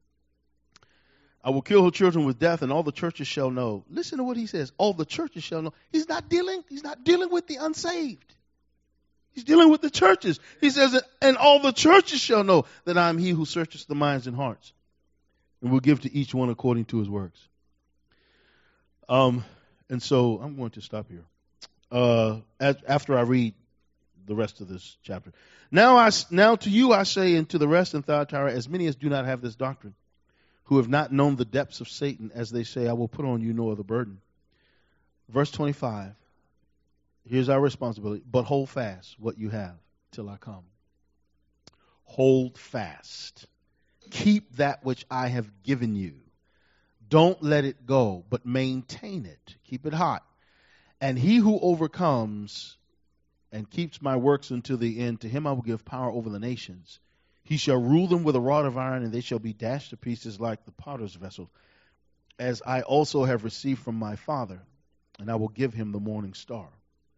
I will kill her children with death, and all the churches shall know. Listen to what He says. All the churches shall know. He's not dealing, he's not dealing with the unsaved. He's dealing with the churches. He says, and all the churches shall know that I am He who searches the minds and hearts, and will give to each one according to his works. Um, and so I'm going to stop here. Uh, as, after I read the rest of this chapter. Now I, now to you I say, and to the rest in Thyatira, as many as do not have this doctrine, who have not known the depths of Satan, as they say, I will put on you no other burden. Verse twenty-five. Here's our responsibility. But hold fast what you have till I come. Hold fast. Keep that which I have given you. Don't let it go, but maintain it. Keep it hot. And he who overcomes and keeps my works until the end, to him I will give power over the nations. He shall rule them with a rod of iron, and they shall be dashed to pieces like the potter's vessel, as I also have received from my Father, and I will give him the morning star.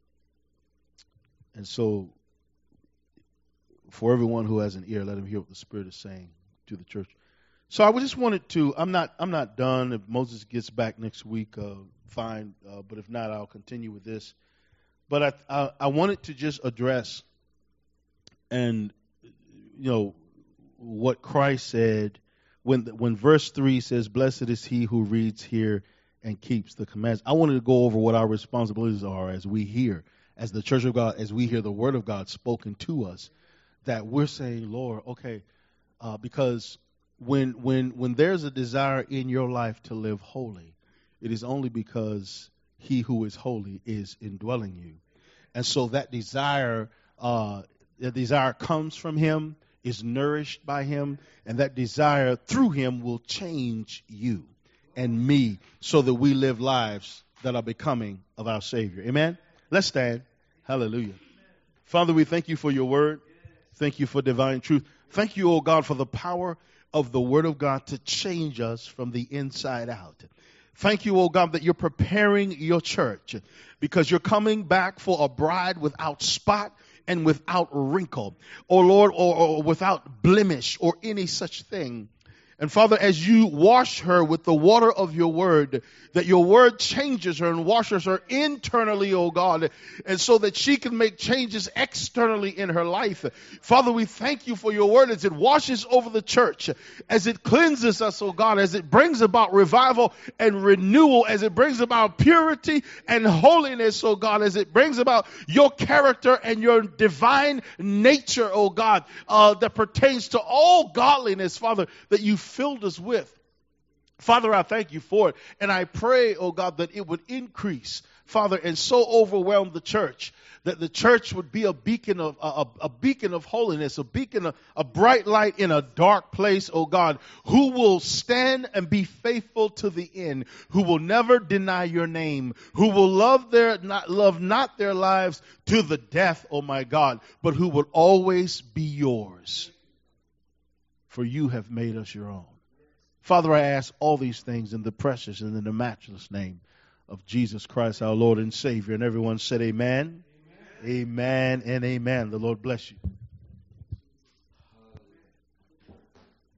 And so, for everyone who has an ear, let him hear what the Spirit is saying to the church. So I just wanted to, I'm not I'm not done. If Moses gets back next week, uh, fine. Uh, but if not, I'll continue with this. But I, I I wanted to just address, and, you know, what Christ said when when verse three says, blessed is he who reads, hear, and keeps the commands. I wanted to go over what our responsibilities are as we hear, as the church of God, as we hear the word of God spoken to us, that we're saying, Lord, okay, uh, because when when when there's a desire in your life to live holy, it is only because he who is holy is indwelling you. And so that desire, uh, the desire comes from him, is nourished by him, and that desire through him will change you and me so that we live lives that are becoming of our Savior. Amen? Let's stand. Hallelujah. Father, we thank you for your word. Thank you for divine truth. Thank you, oh God, for the power of the word of God to change us from the inside out. Thank you, oh God, that you're preparing your church because you're coming back for a bride without spot and without wrinkle, or Lord, or, or without blemish or any such thing. And Father, as you wash her with the water of your word, that your word changes her and washes her internally, oh God, and so that she can make changes externally in her life. Father, we thank you for your word as it washes over the church, as it cleanses us, oh God, as it brings about revival and renewal, as it brings about purity and holiness, oh God, as it brings about your character and your divine nature, oh God, uh, that pertains to all godliness, Father, that you filled us with. Father, I thank you for it. And I pray, oh God, that it would increase, Father, and so overwhelm the church that the church would be a beacon of a, a beacon of holiness, a beacon of a bright light in a dark place, oh God, who will stand and be faithful to the end, who will never deny your name, who will love their not love not their lives to the death, oh my God, but who will always be yours. For you have made us your own. Father, I ask all these things in the precious and in the matchless name of Jesus Christ, our Lord and Savior. And everyone said amen. Amen, amen and amen. The Lord bless you.